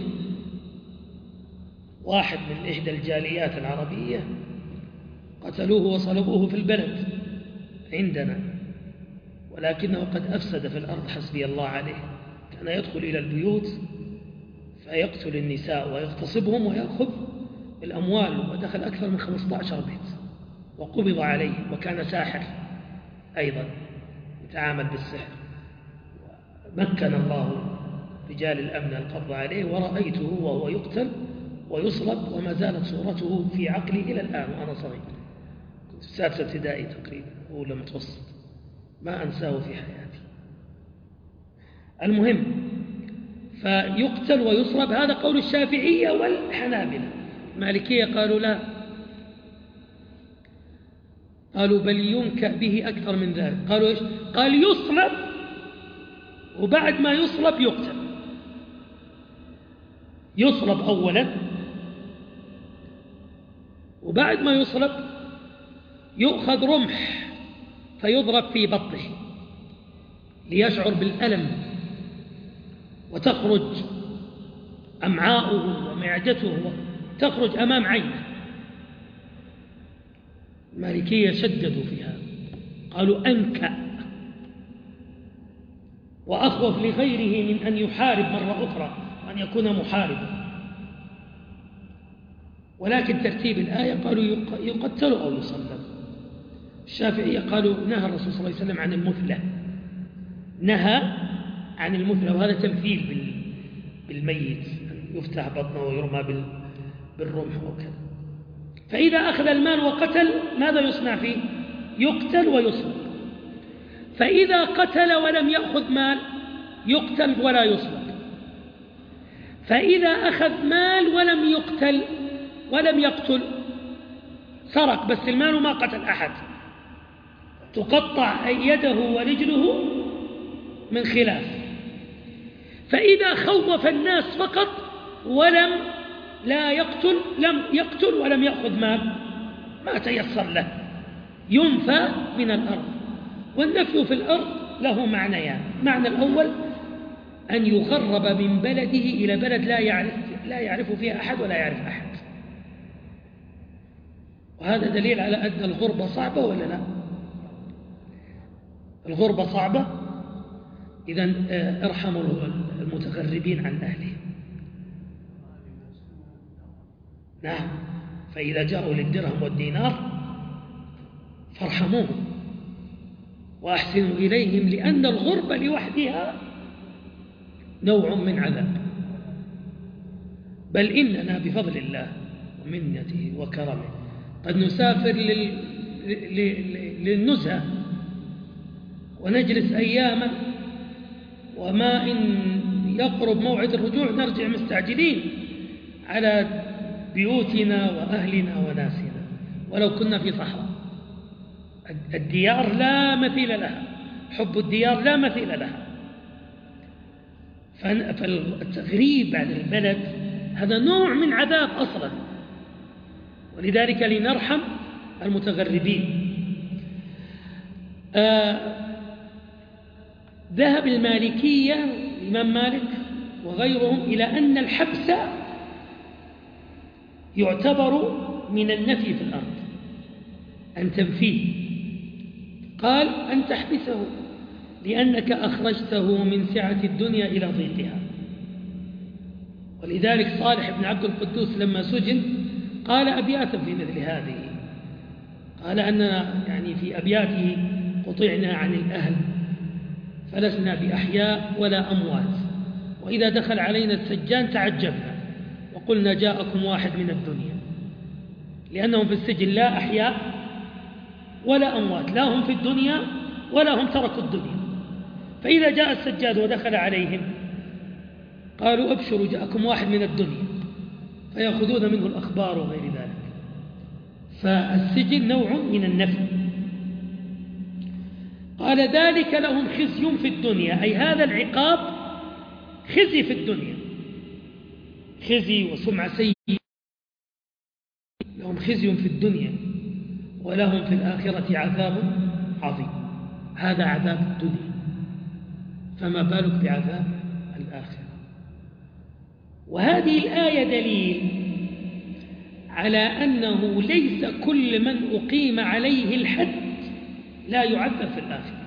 واحد من إحدى الجاليات العربية قتلوه وصلبوه في البلد عندنا، ولكنه قد أفسد في الأرض حسبي الله عليه. كان يدخل إلى البيوت فيقتل النساء ويغتصبهم ويأخذ الأموال، ودخل أكثر من خمسة عشر بيت وقبض عليه، وكان ساحر أيضا يتعامل بالسحر. مكن الله رجال الأمن القبض عليه، ورأيته وهو يقتل ويصلب، وما زالت صورته في عقلي إلى الآن وأنا صغير، كنت في سادسة ابتدائي تقريبا أولى متوسط، ما أنساه في حياتي. المهم، فيقتل ويصلب، هذا قول الشافعية والحنابلة. المالكية قالوا لا، قالوا بل ينكأ به أكثر من ذلك. قالوا إيش؟ قال يصلب، وبعد ما يصلب يقتل. يصلب أولا، وبعد ما يصلب يؤخذ رمح فيضرب في بطنه ليشعر بالألم، وتخرج أمعاؤه ومعدته تخرج أمام عينه. المالكية شددوا فيها، قالوا أنكأ وأخوف لغيره من أن يحارب مرة أخرى، أن يكون محاربا. ولكن ترتيب الآية قالوا يقتل أو يصلب. الشافعية قالوا نهى الرسول صلى الله عليه وسلم عن المثلة، نهى عن المثلة، وهذا تمثيل بالميت، يفتح بطنه ويرمى بالرمح وكذا. فإذا أخذ المال وقتل ماذا يصنع فيه؟ يقتل ويصلب. فإذا قتل ولم يأخذ مال يقتل ولا يصلب. فإذا أخذ مال ولم يقتل ولم يقتل، سرق بس المال ما قتل أحد، تقطع يده ورجله من خلاف. فإذا خوف الناس فقط ولم لا يقتل، لم يقتل ولم يأخذ مال، ما تيسر له، ينفى من الأرض. والنفي في الأرض له معنيان: معنى الأول أن يغرب من بلده إلى بلد لا يعرف, لا يعرف فيها أحد ولا يعرف أحد. وهذا دليل على أن الغربة صعبة ولا لا؟ الغربة صعبة. إذن ارحموا المتغربين عن أهلهم. نعم، فإذا جاءوا للدرهم والدينار فارحموهم وأحسنوا إليهم، لأن الغربة لوحدها نوع من عذاب. بل إننا بفضل الله ومنته وكرمه قد نسافر لل... للنزهة ونجلس أياما، وما إن يقرب موعد الرجوع نرجع مستعجلين على بيوتنا وأهلنا وناسنا ولو كنا في صحراء. الديار لا مثيل لها، حب الديار لا مثيل لها. فالتغريب عن البلد هذا نوع من عذاب أصلا، ولذلك لنرحم المتغربين. آه ذهب المالكية الإمام مالك وغيرهم إلى أن الحبس يعتبر من النفي في الأرض، أن تنفيه. قال أن تحبسه لأنك أخرجته من سعة الدنيا إلى ضيقها. ولذلك صالح بن عبد القدوس لما سجن قال أبياتا في مثل هذه، قال أننا يعني في أبياته قطعنا عن الأهل فلسنا بأحياء ولا أموات، وإذا دخل علينا السجان تعجبنا وقلنا جاءكم واحد من الدنيا، لأنهم في السجن لا أحياء ولا أموات، لا هم في الدنيا ولا هم تركوا الدنيا. فإذا جاء السجاد ودخل عليهم قالوا أبشروا جاءكم واحد من الدنيا، فيأخذون منه الأخبار وغير ذلك. فالسجن نوع من النفي. قال ذلك لهم خزي في الدنيا، أي هذا العقاب خزي في الدنيا، خزي وسمعة سيئة. لهم خزي في الدنيا ولهم في الآخرة عذاب عظيم. هذا عذاب الدنيا، فما بالك بعذاب الآخرة. وهذه الآية دليل على أنه ليس كل من أقيم عليه الحد لا يعذب في الآخرة.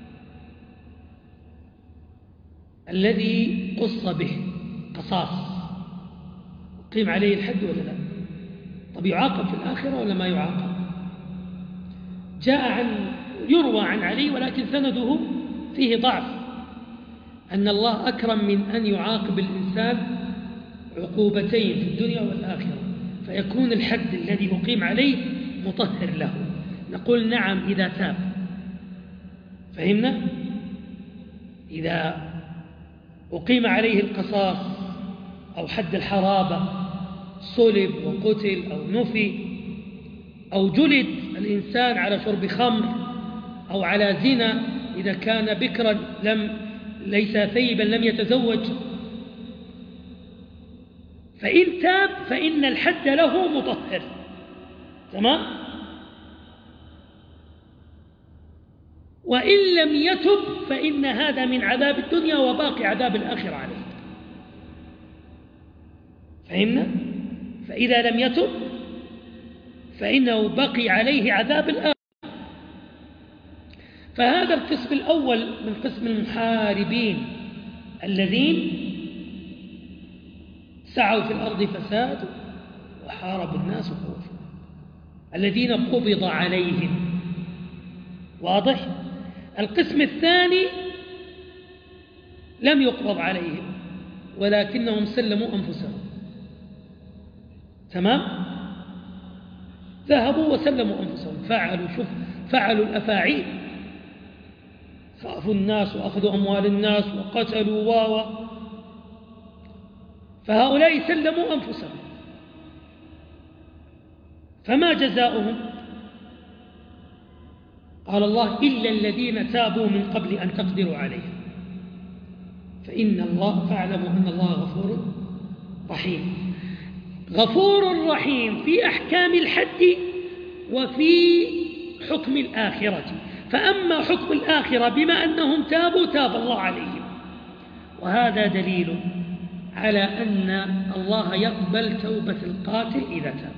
الذي قص به قصاص أقيم عليه الحد ولا لا؟ طب يعاقب في الآخرة ولا ما يعاقب؟ جاء عن يروى عن علي ولكن سنده فيه ضعف أن الله أكرم من أن يعاقب الإنسان عقوبتين في الدنيا والآخرة، فيكون الحد الذي أقيم عليه مطهر له. نقول نعم إذا تاب. فهمنا؟ إذا أقيم عليه القصاص أو حد الحرابة، صلب وقتل أو نفي أو جلد الإنسان على شرب خمر أو على زنا، إذا كان بكرا لم ليس ثيبا لم يتزوج، فإن تاب فإن الحد له مطهر. تمام؟ وإن لم يتب فإن هذا من عذاب الدنيا وباقي عذاب الآخرة عليه. فهمنا؟ فإذا لم يتب فإنه بقي عليه عذاب الآخرة. فهذا القسم الأول من قسم المحاربين الذين سعوا في الأرض فساد وحاربوا الناس خوفا، الذين قبض عليهم. واضح؟ القسم الثاني لم يقبض عليهم ولكنهم سلموا أنفسهم. تمام؟ ذهبوا وسلموا أنفسهم، فعلوا شوف فعلوا الأفاعيل، خافوا الناس وأخذوا أموال الناس وقتلوا واوا، فهؤلاء سلموا أنفسهم. فما جزاؤهم؟ قال الله إلا الذين تابوا من قبل أن تقدروا عليهم فإن الله فاعلموا أن الله غفور رحيم. غفور رحيم في أحكام الحد وفي حكم الآخرة. فأما حكم الآخرة بما أنهم تابوا تاب الله عليهم، وهذا دليل على أن الله يقبل توبة القاتل إذا تاب.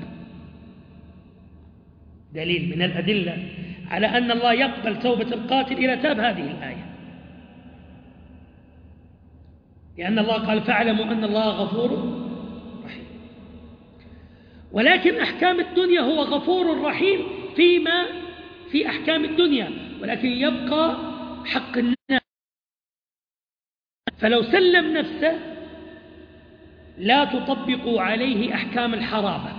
دليل من الأدلة على أن الله يقبل توبة القاتل إذا تاب هذه الآية، لأن الله قال فاعلموا أن الله غفور رحيم. ولكن أحكام الدنيا هو غفور رحيم فيما في أحكام الدنيا، ولكن يبقى حق الناس. فلو سلم نفسه لا تطبقوا عليه أحكام الحرابة،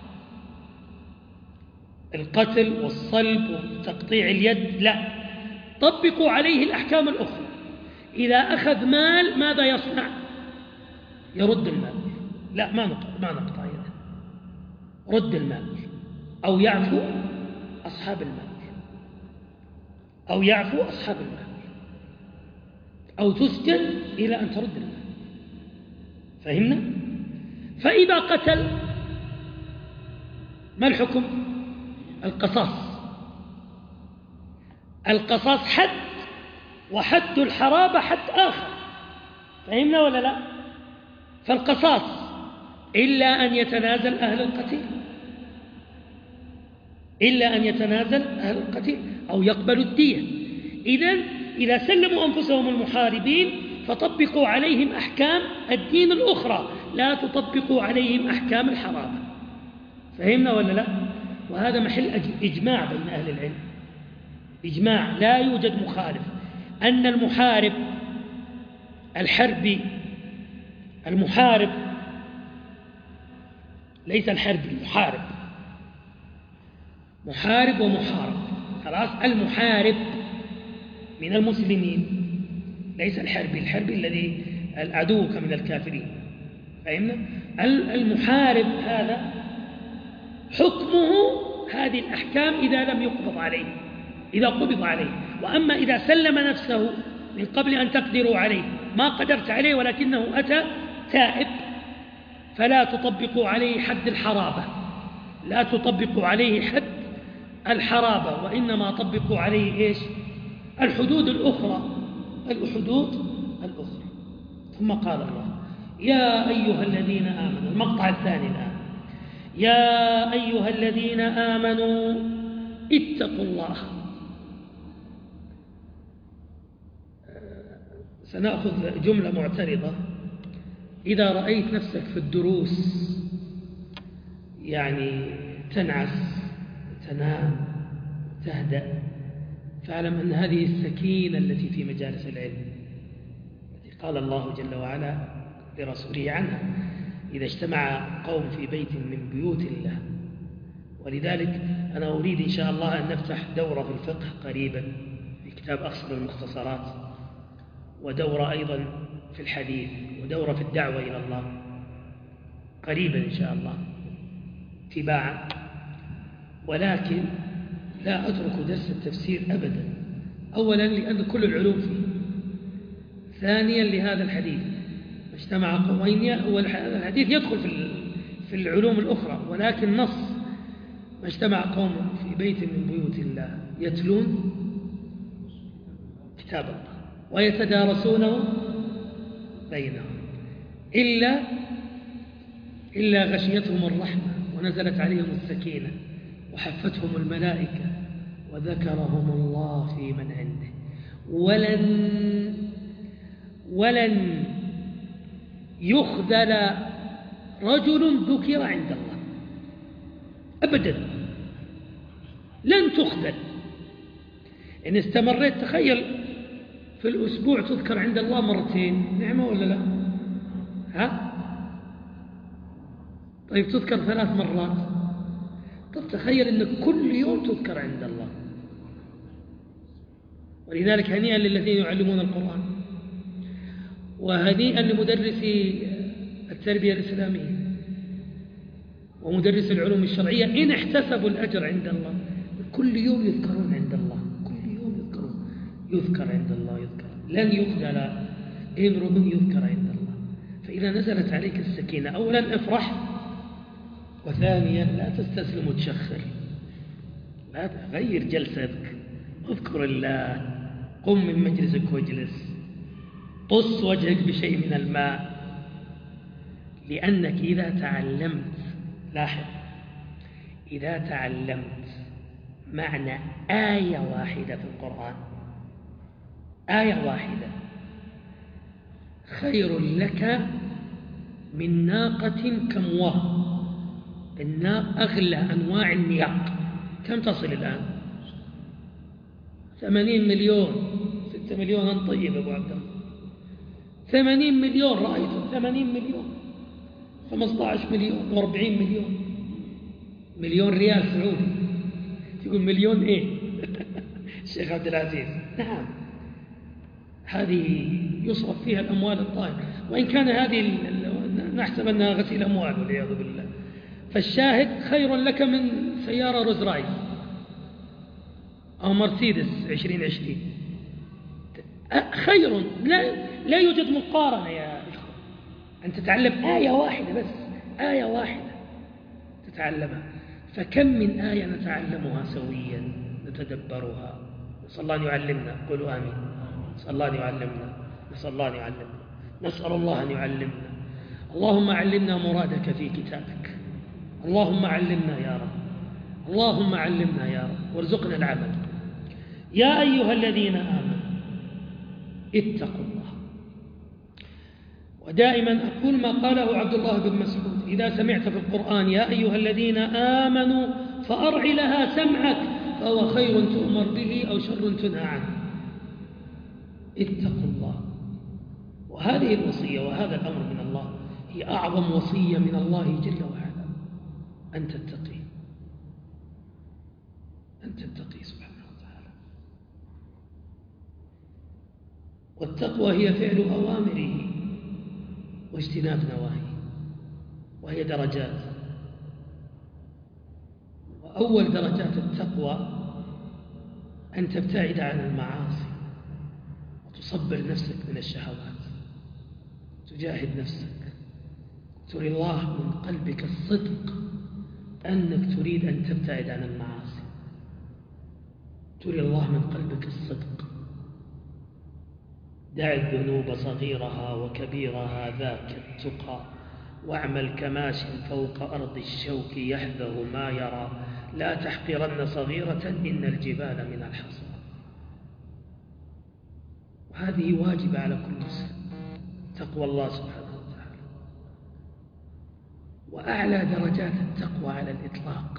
القتل والصلب وتقطيع اليد، لا، طبقوا عليه الأحكام الأخرى. إذا أخذ مال ماذا يصنع؟ يرد المال، لا ما نقطع ما نقطع يده، رد المال، أو يعفو أصحاب المال، أو يعفو أصحاب المال، أو تسجن إلى أن ترد المال. فهمنا؟ فإذا قتل ما الحكم؟ القصاص. القصاص حد، وحد الحرابة حد آخر. فهمنا ولا لا؟ فالقصاص إلا أن يتنازل أهل القتيل، إلا أن يتنازل أهل القتيل أو يقبلوا الدية. إذن إذا سلموا أنفسهم المحاربين فطبقوا عليهم أحكام الدين الأخرى، لا تطبقوا عليهم أحكام الحرابة. فهمنا ولا لا؟ وهذا محل إجماع بين أهل العلم، إجماع لا يوجد مخالف، أن المحارب الحربي، المحارب ليس الحربي، المحارب، محارب ومحارب، خلاص، المحارب من المسلمين ليس الحربي، الحربي الذي العدو من الكافرين. فهمنا؟ المحارب هذا حكمه هذه الأحكام إذا لم يقبض عليه، إذا قبض عليه. وأما إذا سلم نفسه من قبل أن تقدروا عليه، ما قدرت عليه ولكنه أتى تائب، فلا تطبقوا عليه حد الحرابة، لا تطبقوا عليه حد الحرابة، وإنما طبقوا عليه إيش؟ الحدود الأخرى، الحدود الأخرى. ثم قال الله يا أيها الذين آمنوا، المقطع الثاني الآن، يا أيها الذين آمنوا اتقوا الله. سنأخذ جملة معترضة. إذا رأيت نفسك في الدروس يعني تنعس، تنام، تهدأ، فاعلم أن هذه السكينة التي في مجالس العلم التي قال الله جل وعلا لرسوله عنها إذا اجتمع قوم في بيت من بيوت الله. ولذلك أنا أريد إن شاء الله أن نفتح دورة في الفقه قريبا في كتاب أخصر المختصرات، ودورة أيضا في الحديث، ودورة في الدعوة إلى الله قريبا إن شاء الله تباعا. ولكن لا أترك درس التفسير أبدا، أولا لأن كل العلوم فيه، ثانيا لهذا الحديث اجتمع قومين، هذا الحديث يدخل في في العلوم الأخرى، ولكن نص ما اجتمع قوم في بيت من بيوت الله يتلون كتاب الله ويتدارسونه بينهم إلا إلا غشيتهم الرحمة ونزلت عليهم السكينة وحفتهم الملائكة وذكرهم الله في من عنده. ولن ولن يخذل رجل ذكر عند الله أبدا، لن تخذل. إن استمريت، تخيل في الأسبوع تذكر عند الله مرتين، نعمة ولا لا؟ ها؟ طيب تذكر ثلاث مرات، طب تخيل أنك كل يوم تذكر عند الله. ولذلك هنيئا للذين يعلمون القرآن، وهنيئا لمدرسي التربية الإسلامية ومدرس العلوم الشرعية إن احتسبوا الأجر عند الله. كل يوم يذكرون عند الله، كل يوم يذكرون، يذكر عند الله، يذكر، لن يخذل امرؤ يذكر عند الله. فإذا نزلت عليك السكينة، أولا افرح، وثانيا لا تستسلم وتشخر، لا تغير جلستك، اذكر الله، قم من مجلسك واجلس، طص وجهك بشيء من الماء، لأنك إذا تعلمت، لاحظ، إذا تعلمت معنى آية واحدة في القرآن، آية واحدة، خير لك من ناقة كمواه. الناق أغلى أنواع النياق، كم تصل الآن؟ ثمانين مليون، ستة مليون أن طيب أبو عبد الله، ثمانين مليون رأيته، ثمانين مليون، خمسة عشر مليون وأربعين مليون، مليون ريال سعودي. تقول مليون إيه؟ الشيخ عبد العزيز، نعم، هذه يصرف فيها الأموال الطائرة، وإن كان هذه نحسب أنها غسيل أموال والعياذ بالله. فالشاهد خير لك من سيارة روز رايس أو مرسيدس عشرين عشرين، خير، لا, لا يوجد مقارنة يا إخوة. أن تتعلم آية واحدة بس، آية واحدة تتعلمها، فكم من آية نتعلمها سويا نتدبرها. نسأل الله أن يعلمنا، قولوا آمين. نسأل الله أن يعلمنا، نسأل الله أن يعلمنا، نسأل الله أن يعلمنا. اللهم علمنا مرادك في كتابك، اللهم علمنا يا رب، اللهم علمنا يا رب، وارزقنا العمل. يا أيها الذين آمنوا اتقوا الله. ودائما أقول ما قاله عبد الله بن مسعود: إذا سمعت في القرآن يا أيها الذين آمنوا فأرع لها سمعك، فهو خير تؤمر به أو شر تنهى عنه. اتقوا الله. وهذه الوصية وهذا الأمر من الله هي أعظم وصية من الله جل وعلا، أن تتقي، أن تتقي سبحانه وتعالى. والتقوى هي فعل أوامره واجتناب نواهيه، وهي درجات. وأول درجات التقوى أن تبتعد عن المعاصي وتصبر نفسك من الشهوات، تجاهد نفسك، تري الله من قلبك الصدق أنك تريد أن تبتعد عن المعاصي، تري الله من قلبك الصدق. دع الذنوب صغيرها وكبيرها ذاك التقى، واعمل كماش فوق أرض الشوك يحذر ما يرى، لا تحقرن صغيرة إن الجبال من الحصى. وهذه واجبة على كل مسلم، تقوى الله سبحانه وتعالى. وأعلى درجات التقوى على الإطلاق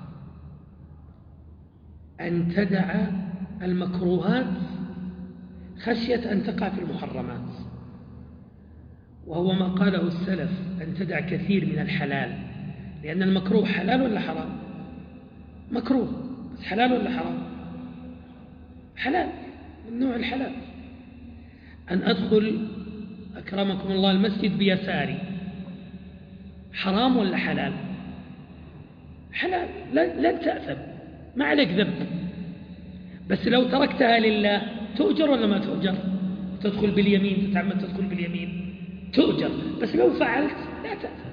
أن تدع المكروهات خشية أن تقع في المحرمات، وهو ما قاله السلف: أن تدع كثير من الحلال، لأن المكروه حلال ولا حرام؟ مكروه، بس حلال ولا حرام؟ حلال، من نوع الحلال. أن أدخل أكرمكم الله المسجد بيساري، حرام ولا حلال؟ حلال، لن تأثم، ما عليك ذنب، بس لو تركتها لله تؤجر ولا ما تؤجر؟ تدخل باليمين، تتعمد تدخل باليمين، تؤجر، بس لو فعلت لا تأثم.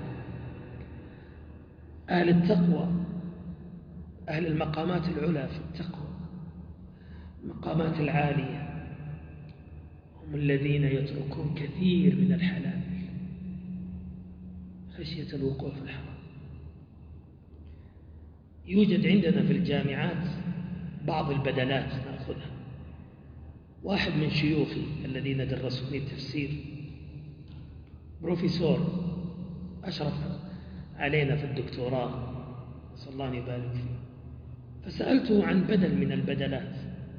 أهل التقوى، أهل المقامات العلى في التقوى، المقامات العالية، هم الذين يتركون كثير من الحلال خشية الوقوع في الحرام. يوجد عندنا في الجامعات بعض البدلات نأخذها. واحد من شيوخي الذين درسوني التفسير، بروفيسور أشرف علينا في الدكتوراه، نسأل الله أن يبارك فيه، فسألته عن بدل من البدلات.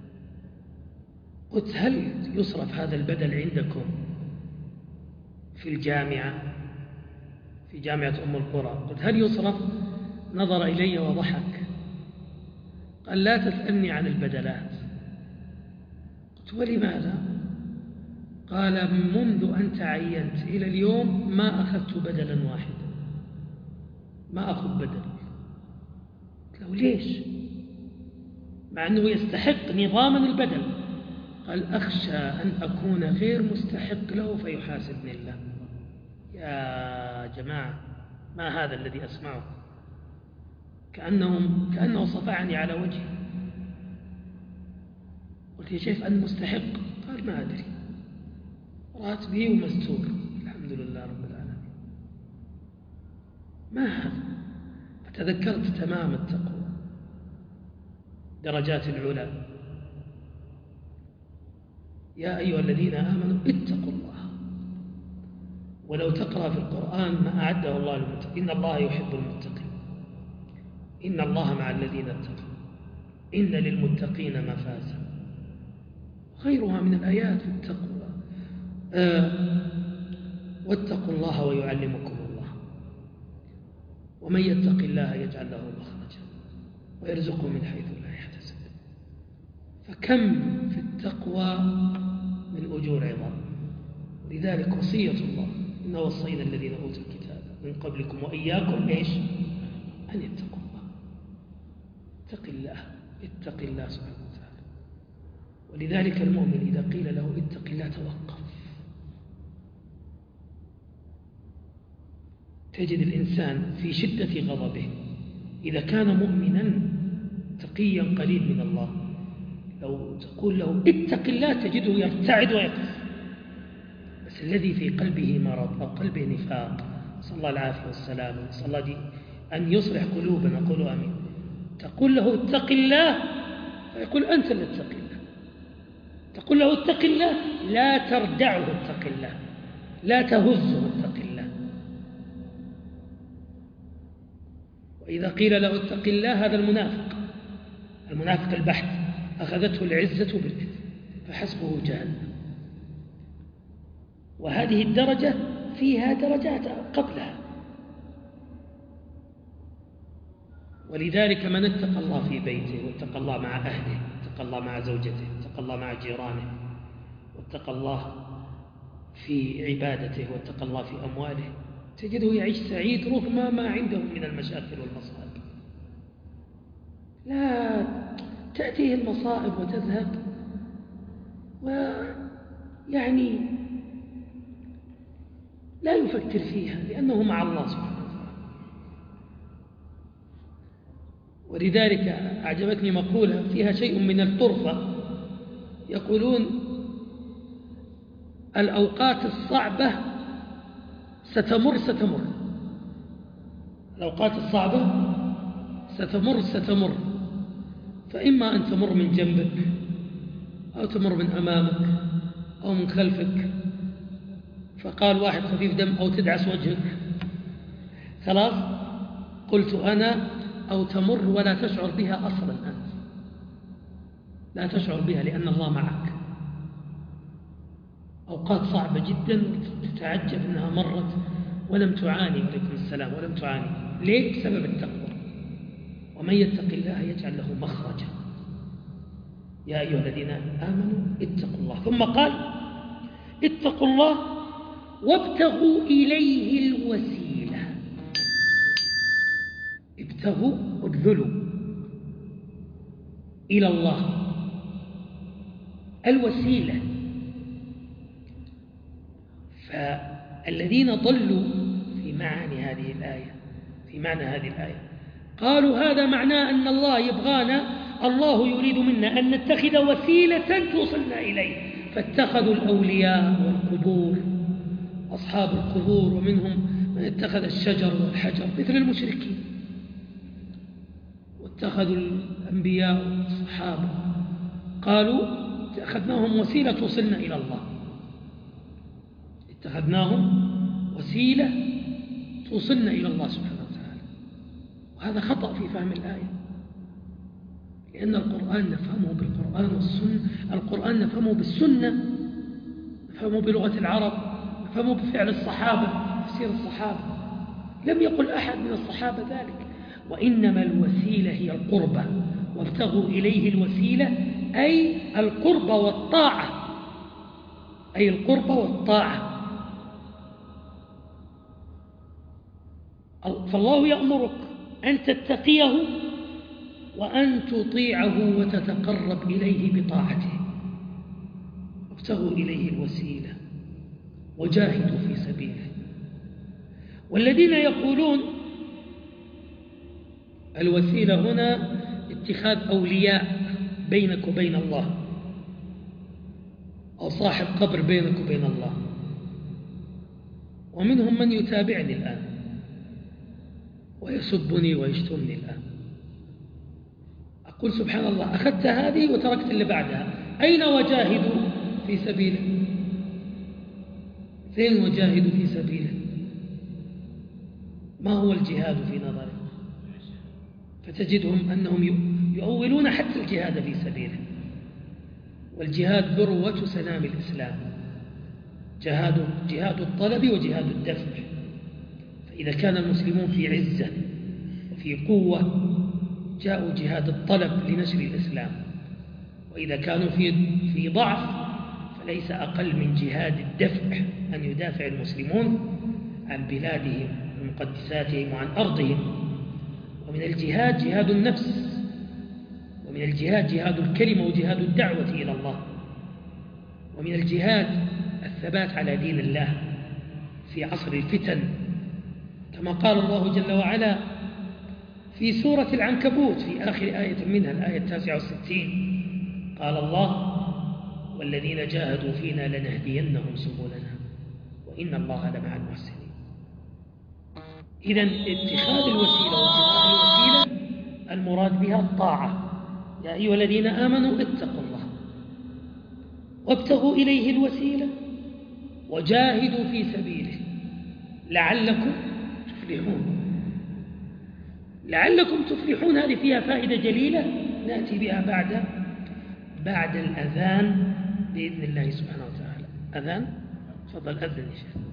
قلت: هل يصرف هذا البدل عندكم في الجامعة، في جامعة أم القرى؟ قلت: هل يصرف؟ نظر إلي وضحك، قال: لا تسألني عن البدلات. قلت: ولماذا؟ قال: منذ أن تعينت إلى اليوم ما أخذت بدلا واحدا، ما أخذ بدل. قلت له: ليش؟ مع أنه يستحق نظاما البدل. قال: أخشى أن أكون غير مستحق له فيحاسبني الله. يا جماعة، ما هذا الذي أسمعه؟ كأنهم كأنه صفعني على وجهي. قلت: يا شيخ أنت مستحق؟ قال: ما أدري. راتبه ومستور، الحمد لله رب العالمين. ما هذا؟ فتذكرت تمام التقوى، درجات العلا. يا أيها الذين آمنوا اتقوا الله. ولو تقرأ في القرآن ما أعده الله للمتقين، إن الله يحب المتقين، إن الله مع الذين اتقوا، إن للمتقين مفازا، غيرها من الآيات في التقوى. آه واتقوا الله ويعلمكم الله، ومن يتق الله يجعل له مخرجا ويرزقه من حيث لا يحتسب. فكم في التقوى من أجور عظام. ولذلك وصية الله، إن وصينا الذين أوتوا الكتاب من قبلكم وإياكم إيش؟ أن يتقوا الله. اتق الله، اتق الله سبحانه وتعالى. ولذلك المؤمن إذا قيل له اتق الله توقف. تجد الإنسان في شدة غضبه إذا كان مؤمنا تقيا قريب من الله، لو تقول له اتق الله تجده يرتعد ويقف. بس الذي في قلبه مرض أو قلبه نفاق، صلى الله العافية والسلام، صلى الله أن يصلح قلوبنا، قولوا آمين. تقول له اتق الله فيقول أنت اللي اتق الله. تقول له اتق الله لا تردعه اتق الله، لا تهزه اتق الله. وإذا قيل له اتق الله هذا المنافق، المنافق البحث، أخذته العزة بالإثم فحسبه جهنم. وهذه الدرجة فيها درجات قبلها. ولذلك من اتقى الله في بيته، واتقى الله مع أهله، واتقى الله مع زوجته، واتقى الله مع جيرانه، واتقى الله في عبادته، واتقى الله في أمواله، تجده يعيش سعيد رغم ما عنده من المشاكل والمصائب. لا تأتيه المصائب وتذهب، ويعني لا يفكر فيها لأنه مع الله سبحانه وتعالى. ولذلك أعجبتني مقولة فيها شيء من الطرفة، يقولون الأوقات الصعبة ستمر ستمر الأوقات الصعبة ستمر ستمر فإما أن تمر من جنبك أو تمر من أمامك أو من خلفك. فقال واحد خفيف دم أو تدعس وجهك. خلاص قلت أنا أو تمر ولا تشعر بها أصلا، أنت لا تشعر بها لأن الله معك. أوقات صعبة جدا تتعجب أنها مرت ولم تعاني، عليكم السلام، ولم تعاني. ليه؟ بسبب التقوى. ومن يتق الله يجعل له مخرجا. يا أيها الذين آمنوا اتقوا الله. ثم قال اتقوا الله وابتغوا إليه الوسيلة. ابتغوا وابذلوا إلى الله الوسيلة. فالذين ضلوا في معاني هذه الآية، في معنى هذه الآية، قالوا هذا معناه أن الله يبغانا، الله يريد منا أن نتخذ وسيلة توصلنا إليه، فاتخذوا الأولياء والقبور، أصحاب القبور، ومنهم من اتخذ الشجر والحجر مثل المشركين، واتخذوا الأنبياء والصحابة، قالوا اتخذناهم وسيلة توصلنا إلى الله، اتخذناهم وسيلة توصلنا إلى الله سبحانه وتعالى. وهذا خطأ في فهم الآية، لأن القرآن نفهمه بالقرآن والسنة، القرآن نفهمه بالسنة، نفهمه بلغة العرب، نفهمه بفعل الصحابة، تفسير الصحابة. لم يقل أحد من الصحابة ذلك. وإنما الوسيلة هي القربة، وابتغوا إليه الوسيلة أي القربة والطاعة، أي القربة والطاعة. فالله يأمرك أن تتقيه وأن تطيعه وتتقرب إليه بطاعته. ابتغوا إليه الوسيلة وجاهدوا في سبيله. والذين يقولون الوسيلة هنا اتخاذ أولياء بينك وبين الله، أو صاحب قبر بينك وبين الله، ومنهم من يتابعني الآن ويسبني ويشتمني الآن. أقول سبحان الله، أخذت هذه وتركت اللي بعدها، أين وجاهدوا في سبيله؟ فين وجاهدوا في سبيله؟ ما هو الجهاد في نظرك؟ فتجدهم أنهم يؤولون حتى الجهاد في سبيله. والجهاد ذروة سنام الإسلام، جهاد, جهاد الطلب وجهاد الدفع. فإذا كان المسلمون في عزة وفي قوة جاءوا جهاد الطلب لنشر الإسلام، وإذا كانوا في, في ضعف فليس أقل من جهاد الدفع، أن يدافع المسلمون عن بلادهم ومقدساتهم وعن أرضهم. ومن الجهاد جهاد النفس، ومن الجهاد جهاد الكلمة وجهاد الدعوة إلى الله، ومن الجهاد الثبات على دين الله في عصر الفتن، كما قال الله جل وعلا في سورة العنكبوت في آخر آية منها الآية التاسعة والستين، قال الله: والذين جاهدوا فينا لنهدينهم سبلنا وإن الله لمع المحسنين. إذن اتخاذ الوسيلة وابتغاء الوسيلة المراد بها الطاعة. يا أيها الذين آمنوا اتقوا الله وابتغوا إليه الوسيلة وجاهدوا في سبيله لعلكم تفلحون. لعلكم تفلحون هذه فيها فائدة جليلة نأتي بها بعد بعد الأذان بإذن الله سبحانه وتعالى. أذان؟ تفضل أذن يا شيخ.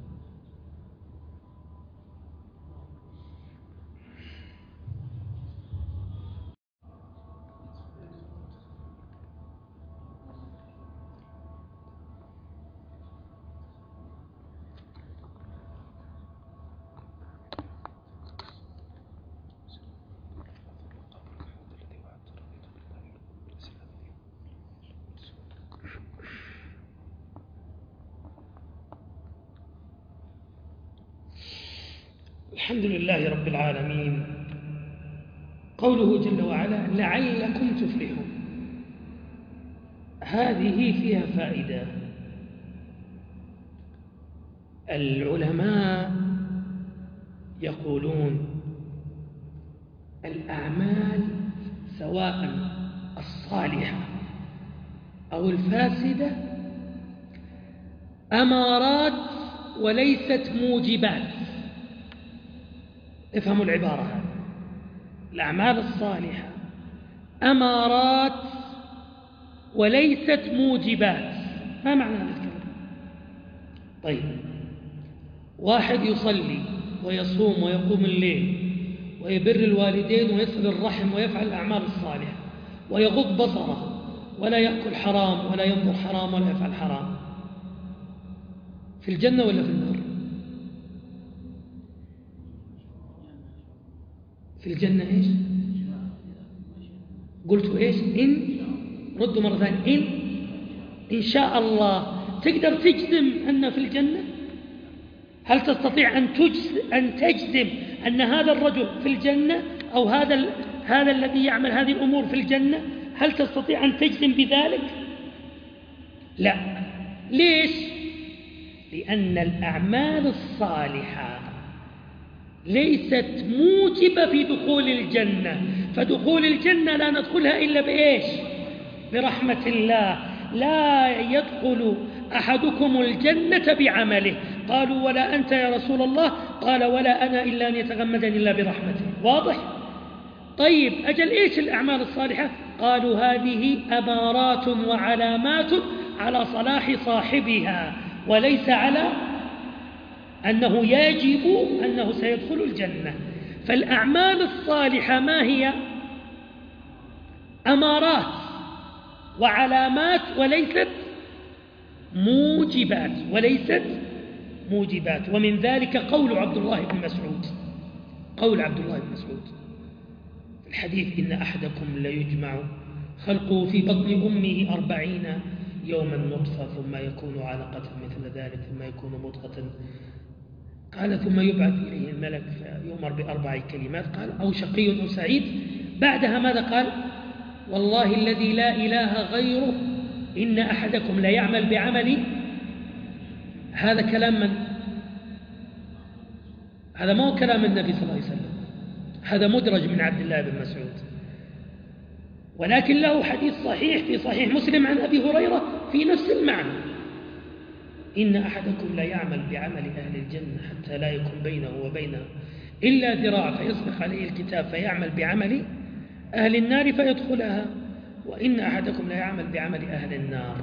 الحمد لله رب العالمين. قوله جل وعلا لعلكم تفلحون، هذه فيها فائدة. العلماء يقولون الأعمال سواء الصالحة أو الفاسدة أمارات وليست موجبات. افهموا العبارة هذه، الأعمال الصالحة أمارات وليست موجبات. ما معنى هذا الكلام؟ طيب، واحد يصلي ويصوم ويقوم الليل ويبر الوالدين ويصل الرحم ويفعل الأعمال الصالحة ويغض بصره ولا يأكل حرام ولا ينظر حرام ولا يفعل حرام، في الجنة ولا في النار؟ في الجنة. إيش قلتوا؟ إيش إن ردوا مرة ثانية. إن إن شاء الله. تقدر تجزم أن في الجنة؟ هل تستطيع أن تجزم أن تجزم أن هذا الرجل في الجنة أو هذا ال... هذا الذي يعمل هذه الأمور في الجنة؟ هل تستطيع أن تجزم بذلك؟ لا. ليش؟ لأن الأعمال الصالحة ليست موجبة في دخول الجنة، فدخول الجنة لا ندخلها إلا بإيش؟ برحمة الله. لا يدخل أحدكم الجنة بعمله. قالوا ولا أنت يا رسول الله؟ قال ولا أنا إلا أن يتغمدني الله برحمته. واضح؟ طيب، أجل إيش الأعمال الصالحة؟ قالوا هذه أمارات وعلامات على صلاح صاحبها، وليس على أنه يجب أنه سيدخل الجنة. فالأعمال الصالحة ما هي؟ أمارات وعلامات وليست موجبات، وليست موجبات. ومن ذلك قول عبد الله بن مسعود، قول عبد الله بن مسعود في الحديث: إن أحدكم ليجمع خلقه في بطن أمه أربعين يوما نطفة ثم يكون علقة مثل ذلك ثم يكون مضغة، قال ثم يبعث إليه الملك فيؤمر بأربع كلمات، قال أو شقي أو سعيد. بعدها ماذا قال؟ والله الذي لا إله غيره إن أحدكم ليعمل بعمل. هذا كلام من؟ هذا ما هو كلام النبي صلى الله عليه وسلم، هذا مدرج من عبد الله بن مسعود، ولكن له حديث صحيح في صحيح مسلم عن أبي هريرة في نفس المعنى: إن أحدكم لا يعمل بعمل أهل الجنة حتى لا يكون بينه وبينها إلا ذراع فيسبق عليه الكتاب فيعمل بعمل أهل النار فيدخلها، وإن أحدكم لا يعمل بعمل أهل النار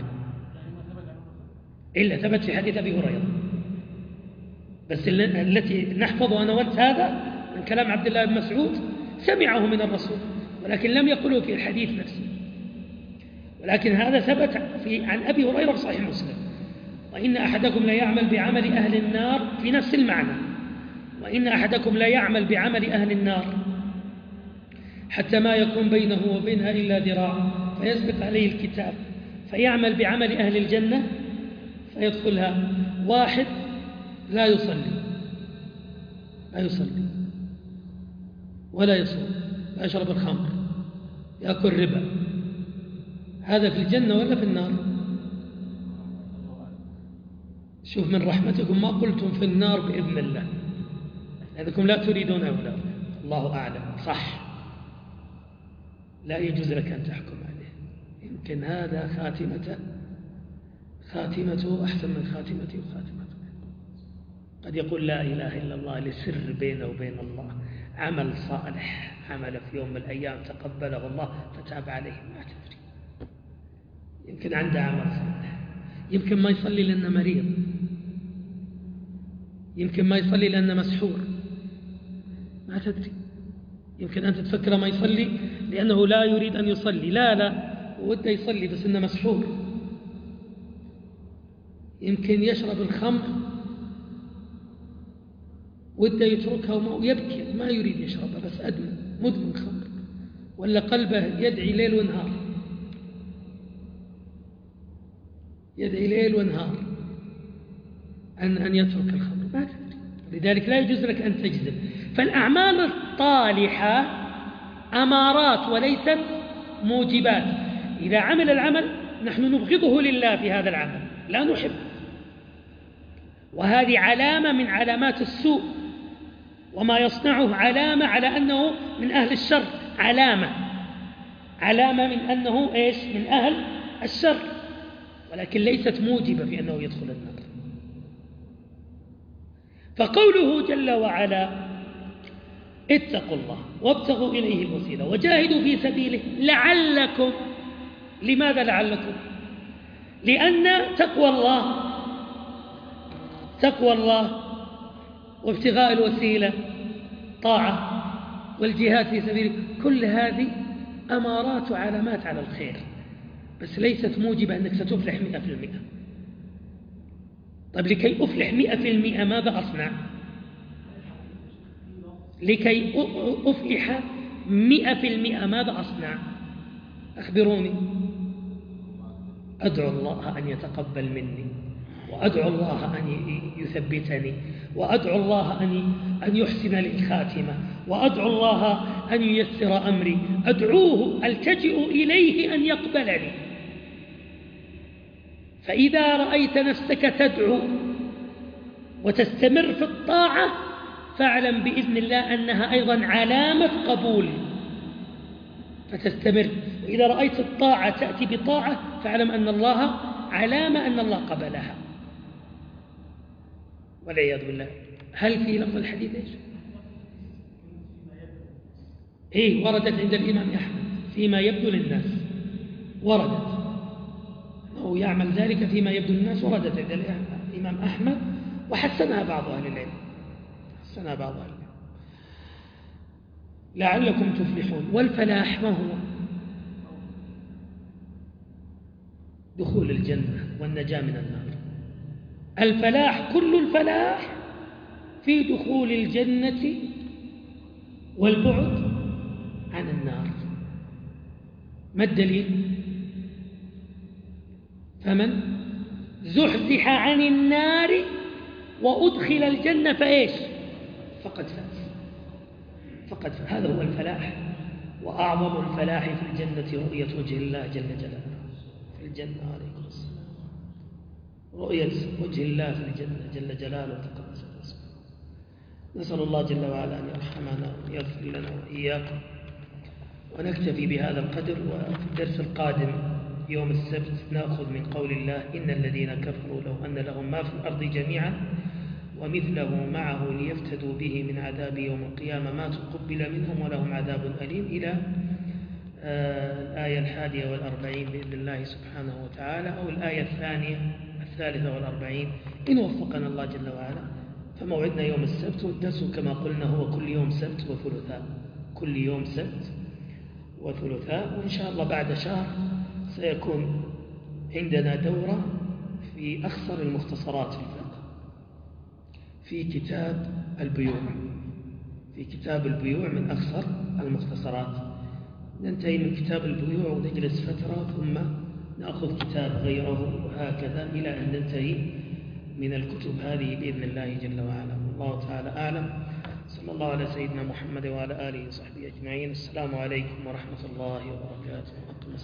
إلا ثبت في حديث أبي هريرة. بس التي نحفظ أنا وأنت هذا من كلام عبد الله بن مسعود سمعه من الرسول، ولكن لم يقله في الحديث نفسه، ولكن هذا ثبت في عن أبي هريرة في صحيح مسلم: وإن أحدكم لا يعمل بعمل أهل النار في نفس المعنى، وإن أحدكم لا يعمل بعمل أهل النار حتى ما يكون بينه وبينها إلا ذراع فيسبق عليه الكتاب فيعمل بعمل أهل الجنة فيدخلها. واحد لا يصلي لا يصلي ولا يصوم، لا يشرب الخمر، يأكل ربا، هذا في الجنة ولا في النار؟ شوف من رحمتكم ما قلتم في النار بإذن الله، لأنكم لا تريدون أولاد، الله أعلم. صح، لا يجوز لك أن تحكم عليه، يمكن هذا خاتمة خاتمته أحسن من خاتمتي وخاتمته. قد يقول لا إله إلا الله لسر بينه وبين الله، عمل صالح عمل في يوم من الأيام تقبله الله فتاب عليه، ما تدري، يمكن عنده عمل صالح، يمكن ما يصلي لأنه مريض، يمكن ما يصلي لأنه مسحور، ما تدري، يمكن أنت تفكر ما يصلي لأنه لا يريد أن يصلي، لا لا وده يصلي بس إنه مسحور، يمكن يشرب الخمر وده يتركها ويبكي ما يريد يشربها بس أدمن مدمن خمر، ولا قلبه يدعي ليل ونهار يدعي ليل ونهار أن أن يترك الخمر، ما تدري. لذلك لا يجوز لك أن تجزم. فالأعمال الصالحة أمارات وليست موجبات. إذا عمل العمل نحن نبغضه لله في هذا العمل، لا نحب، وهذه علامة من علامات السوء، وما يصنعه علامة على أنه من أهل الشر، علامة علامة من أنه إيش؟ من أهل الشر، ولكن ليست موجبة في أنه يدخل النار. فقوله جل وعلا: اتقوا الله وابتغوا إليه الوسيلة وجاهدوا في سبيله لعلكم. لماذا لعلكم؟ لأن تقوى الله تقوى الله وابتغاء الوسيلة طاعة، والجهاد في سبيله، كل هذه أمارات وعلامات على الخير، بس ليست موجبة أنك ستفلح مئة في المئة. طيب لكي أفلح مئة في المئة ماذا أصنع؟ لكي أفلح مئة في المئة ماذا أصنع؟ أخبروني. أدعو الله أن يتقبل مني، وأدعو الله أن يثبتني، وأدعو الله أن أن يحسن لي الخاتمة، وأدعو الله أن ييسر أمري، أدعوه ألتجئ إليه أن يقبلني. فإذا رأيت نفسك تدعو وتستمر في الطاعة فاعلم بإذن الله أنها أيضا علامة قبول فتستمر. وإذا رأيت الطاعة تأتي بطاعة فاعلم أن الله علامة أن الله قبلها، والعياذ بالله. هل في لفظ الحديث إيش؟ إيه وردت عند الإمام أحمد فيما يبدو للناس، وردت أنه يعمل ذلك فيما يبدو للناس، وردت عند الإمام أحمد وحسنها بعض أهل العلم، حسنها بعض أهل العلم. لعلكم تفلحون. والفلاح ما هو؟ دخول الجنة والنجاة من النار. الفلاح كل الفلاح في دخول الجنة والبعد عن النار. ما الدليل؟ فمن زحزح عن النار وأدخل الجنة فإيش؟ فقد فاز فقد فاز. هذا هو الفلاح. وأعظم الفلاح في الجنة رؤية وجه الله جل جلاله في الجنة. عليكم السلام. رؤية وجه الله في الجنة جل جلاله تقدس اسمه. نسأل الله جل وعلا أن يرحمنا ويغفر لنا وإياكم، ونكتفي بهذا القدر. وفي الدرس القادم يوم السبت نأخذ من قول الله: إن الذين كفروا لو أن لهم ما في الأرض جميعا ومثله معه ليفتدوا به من عذاب يوم القيامة ما تقبل منهم ولهم عذاب أليم، إلى آه الآية الحادية والأربعين بإذن الله سبحانه وتعالى، أو الآية الثانية الثالثة والأربعين إن وفقنا الله جل وعلا. فموعدنا يوم السبت، والدرس كما قلنا هو كل يوم سبت وثلاثاء، كل يوم سبت وثلاثاء. وإن شاء الله بعد شهر سيكون عندنا دورة في أخصر المختصرات في الفقه في كتاب البيوع، في كتاب البيوع من أخصر المختصرات. ننتهي من كتاب البيوع ونجلس فترة ثم نأخذ كتاب غيره، وهكذا إلى أن ننتهي من الكتب هذه بإذن الله جل وعلا. والله تعالى أعلم. صلى الله على سيدنا محمد وعلى آله وصحبه أجمعين. السلام عليكم ورحمة الله وبركاته.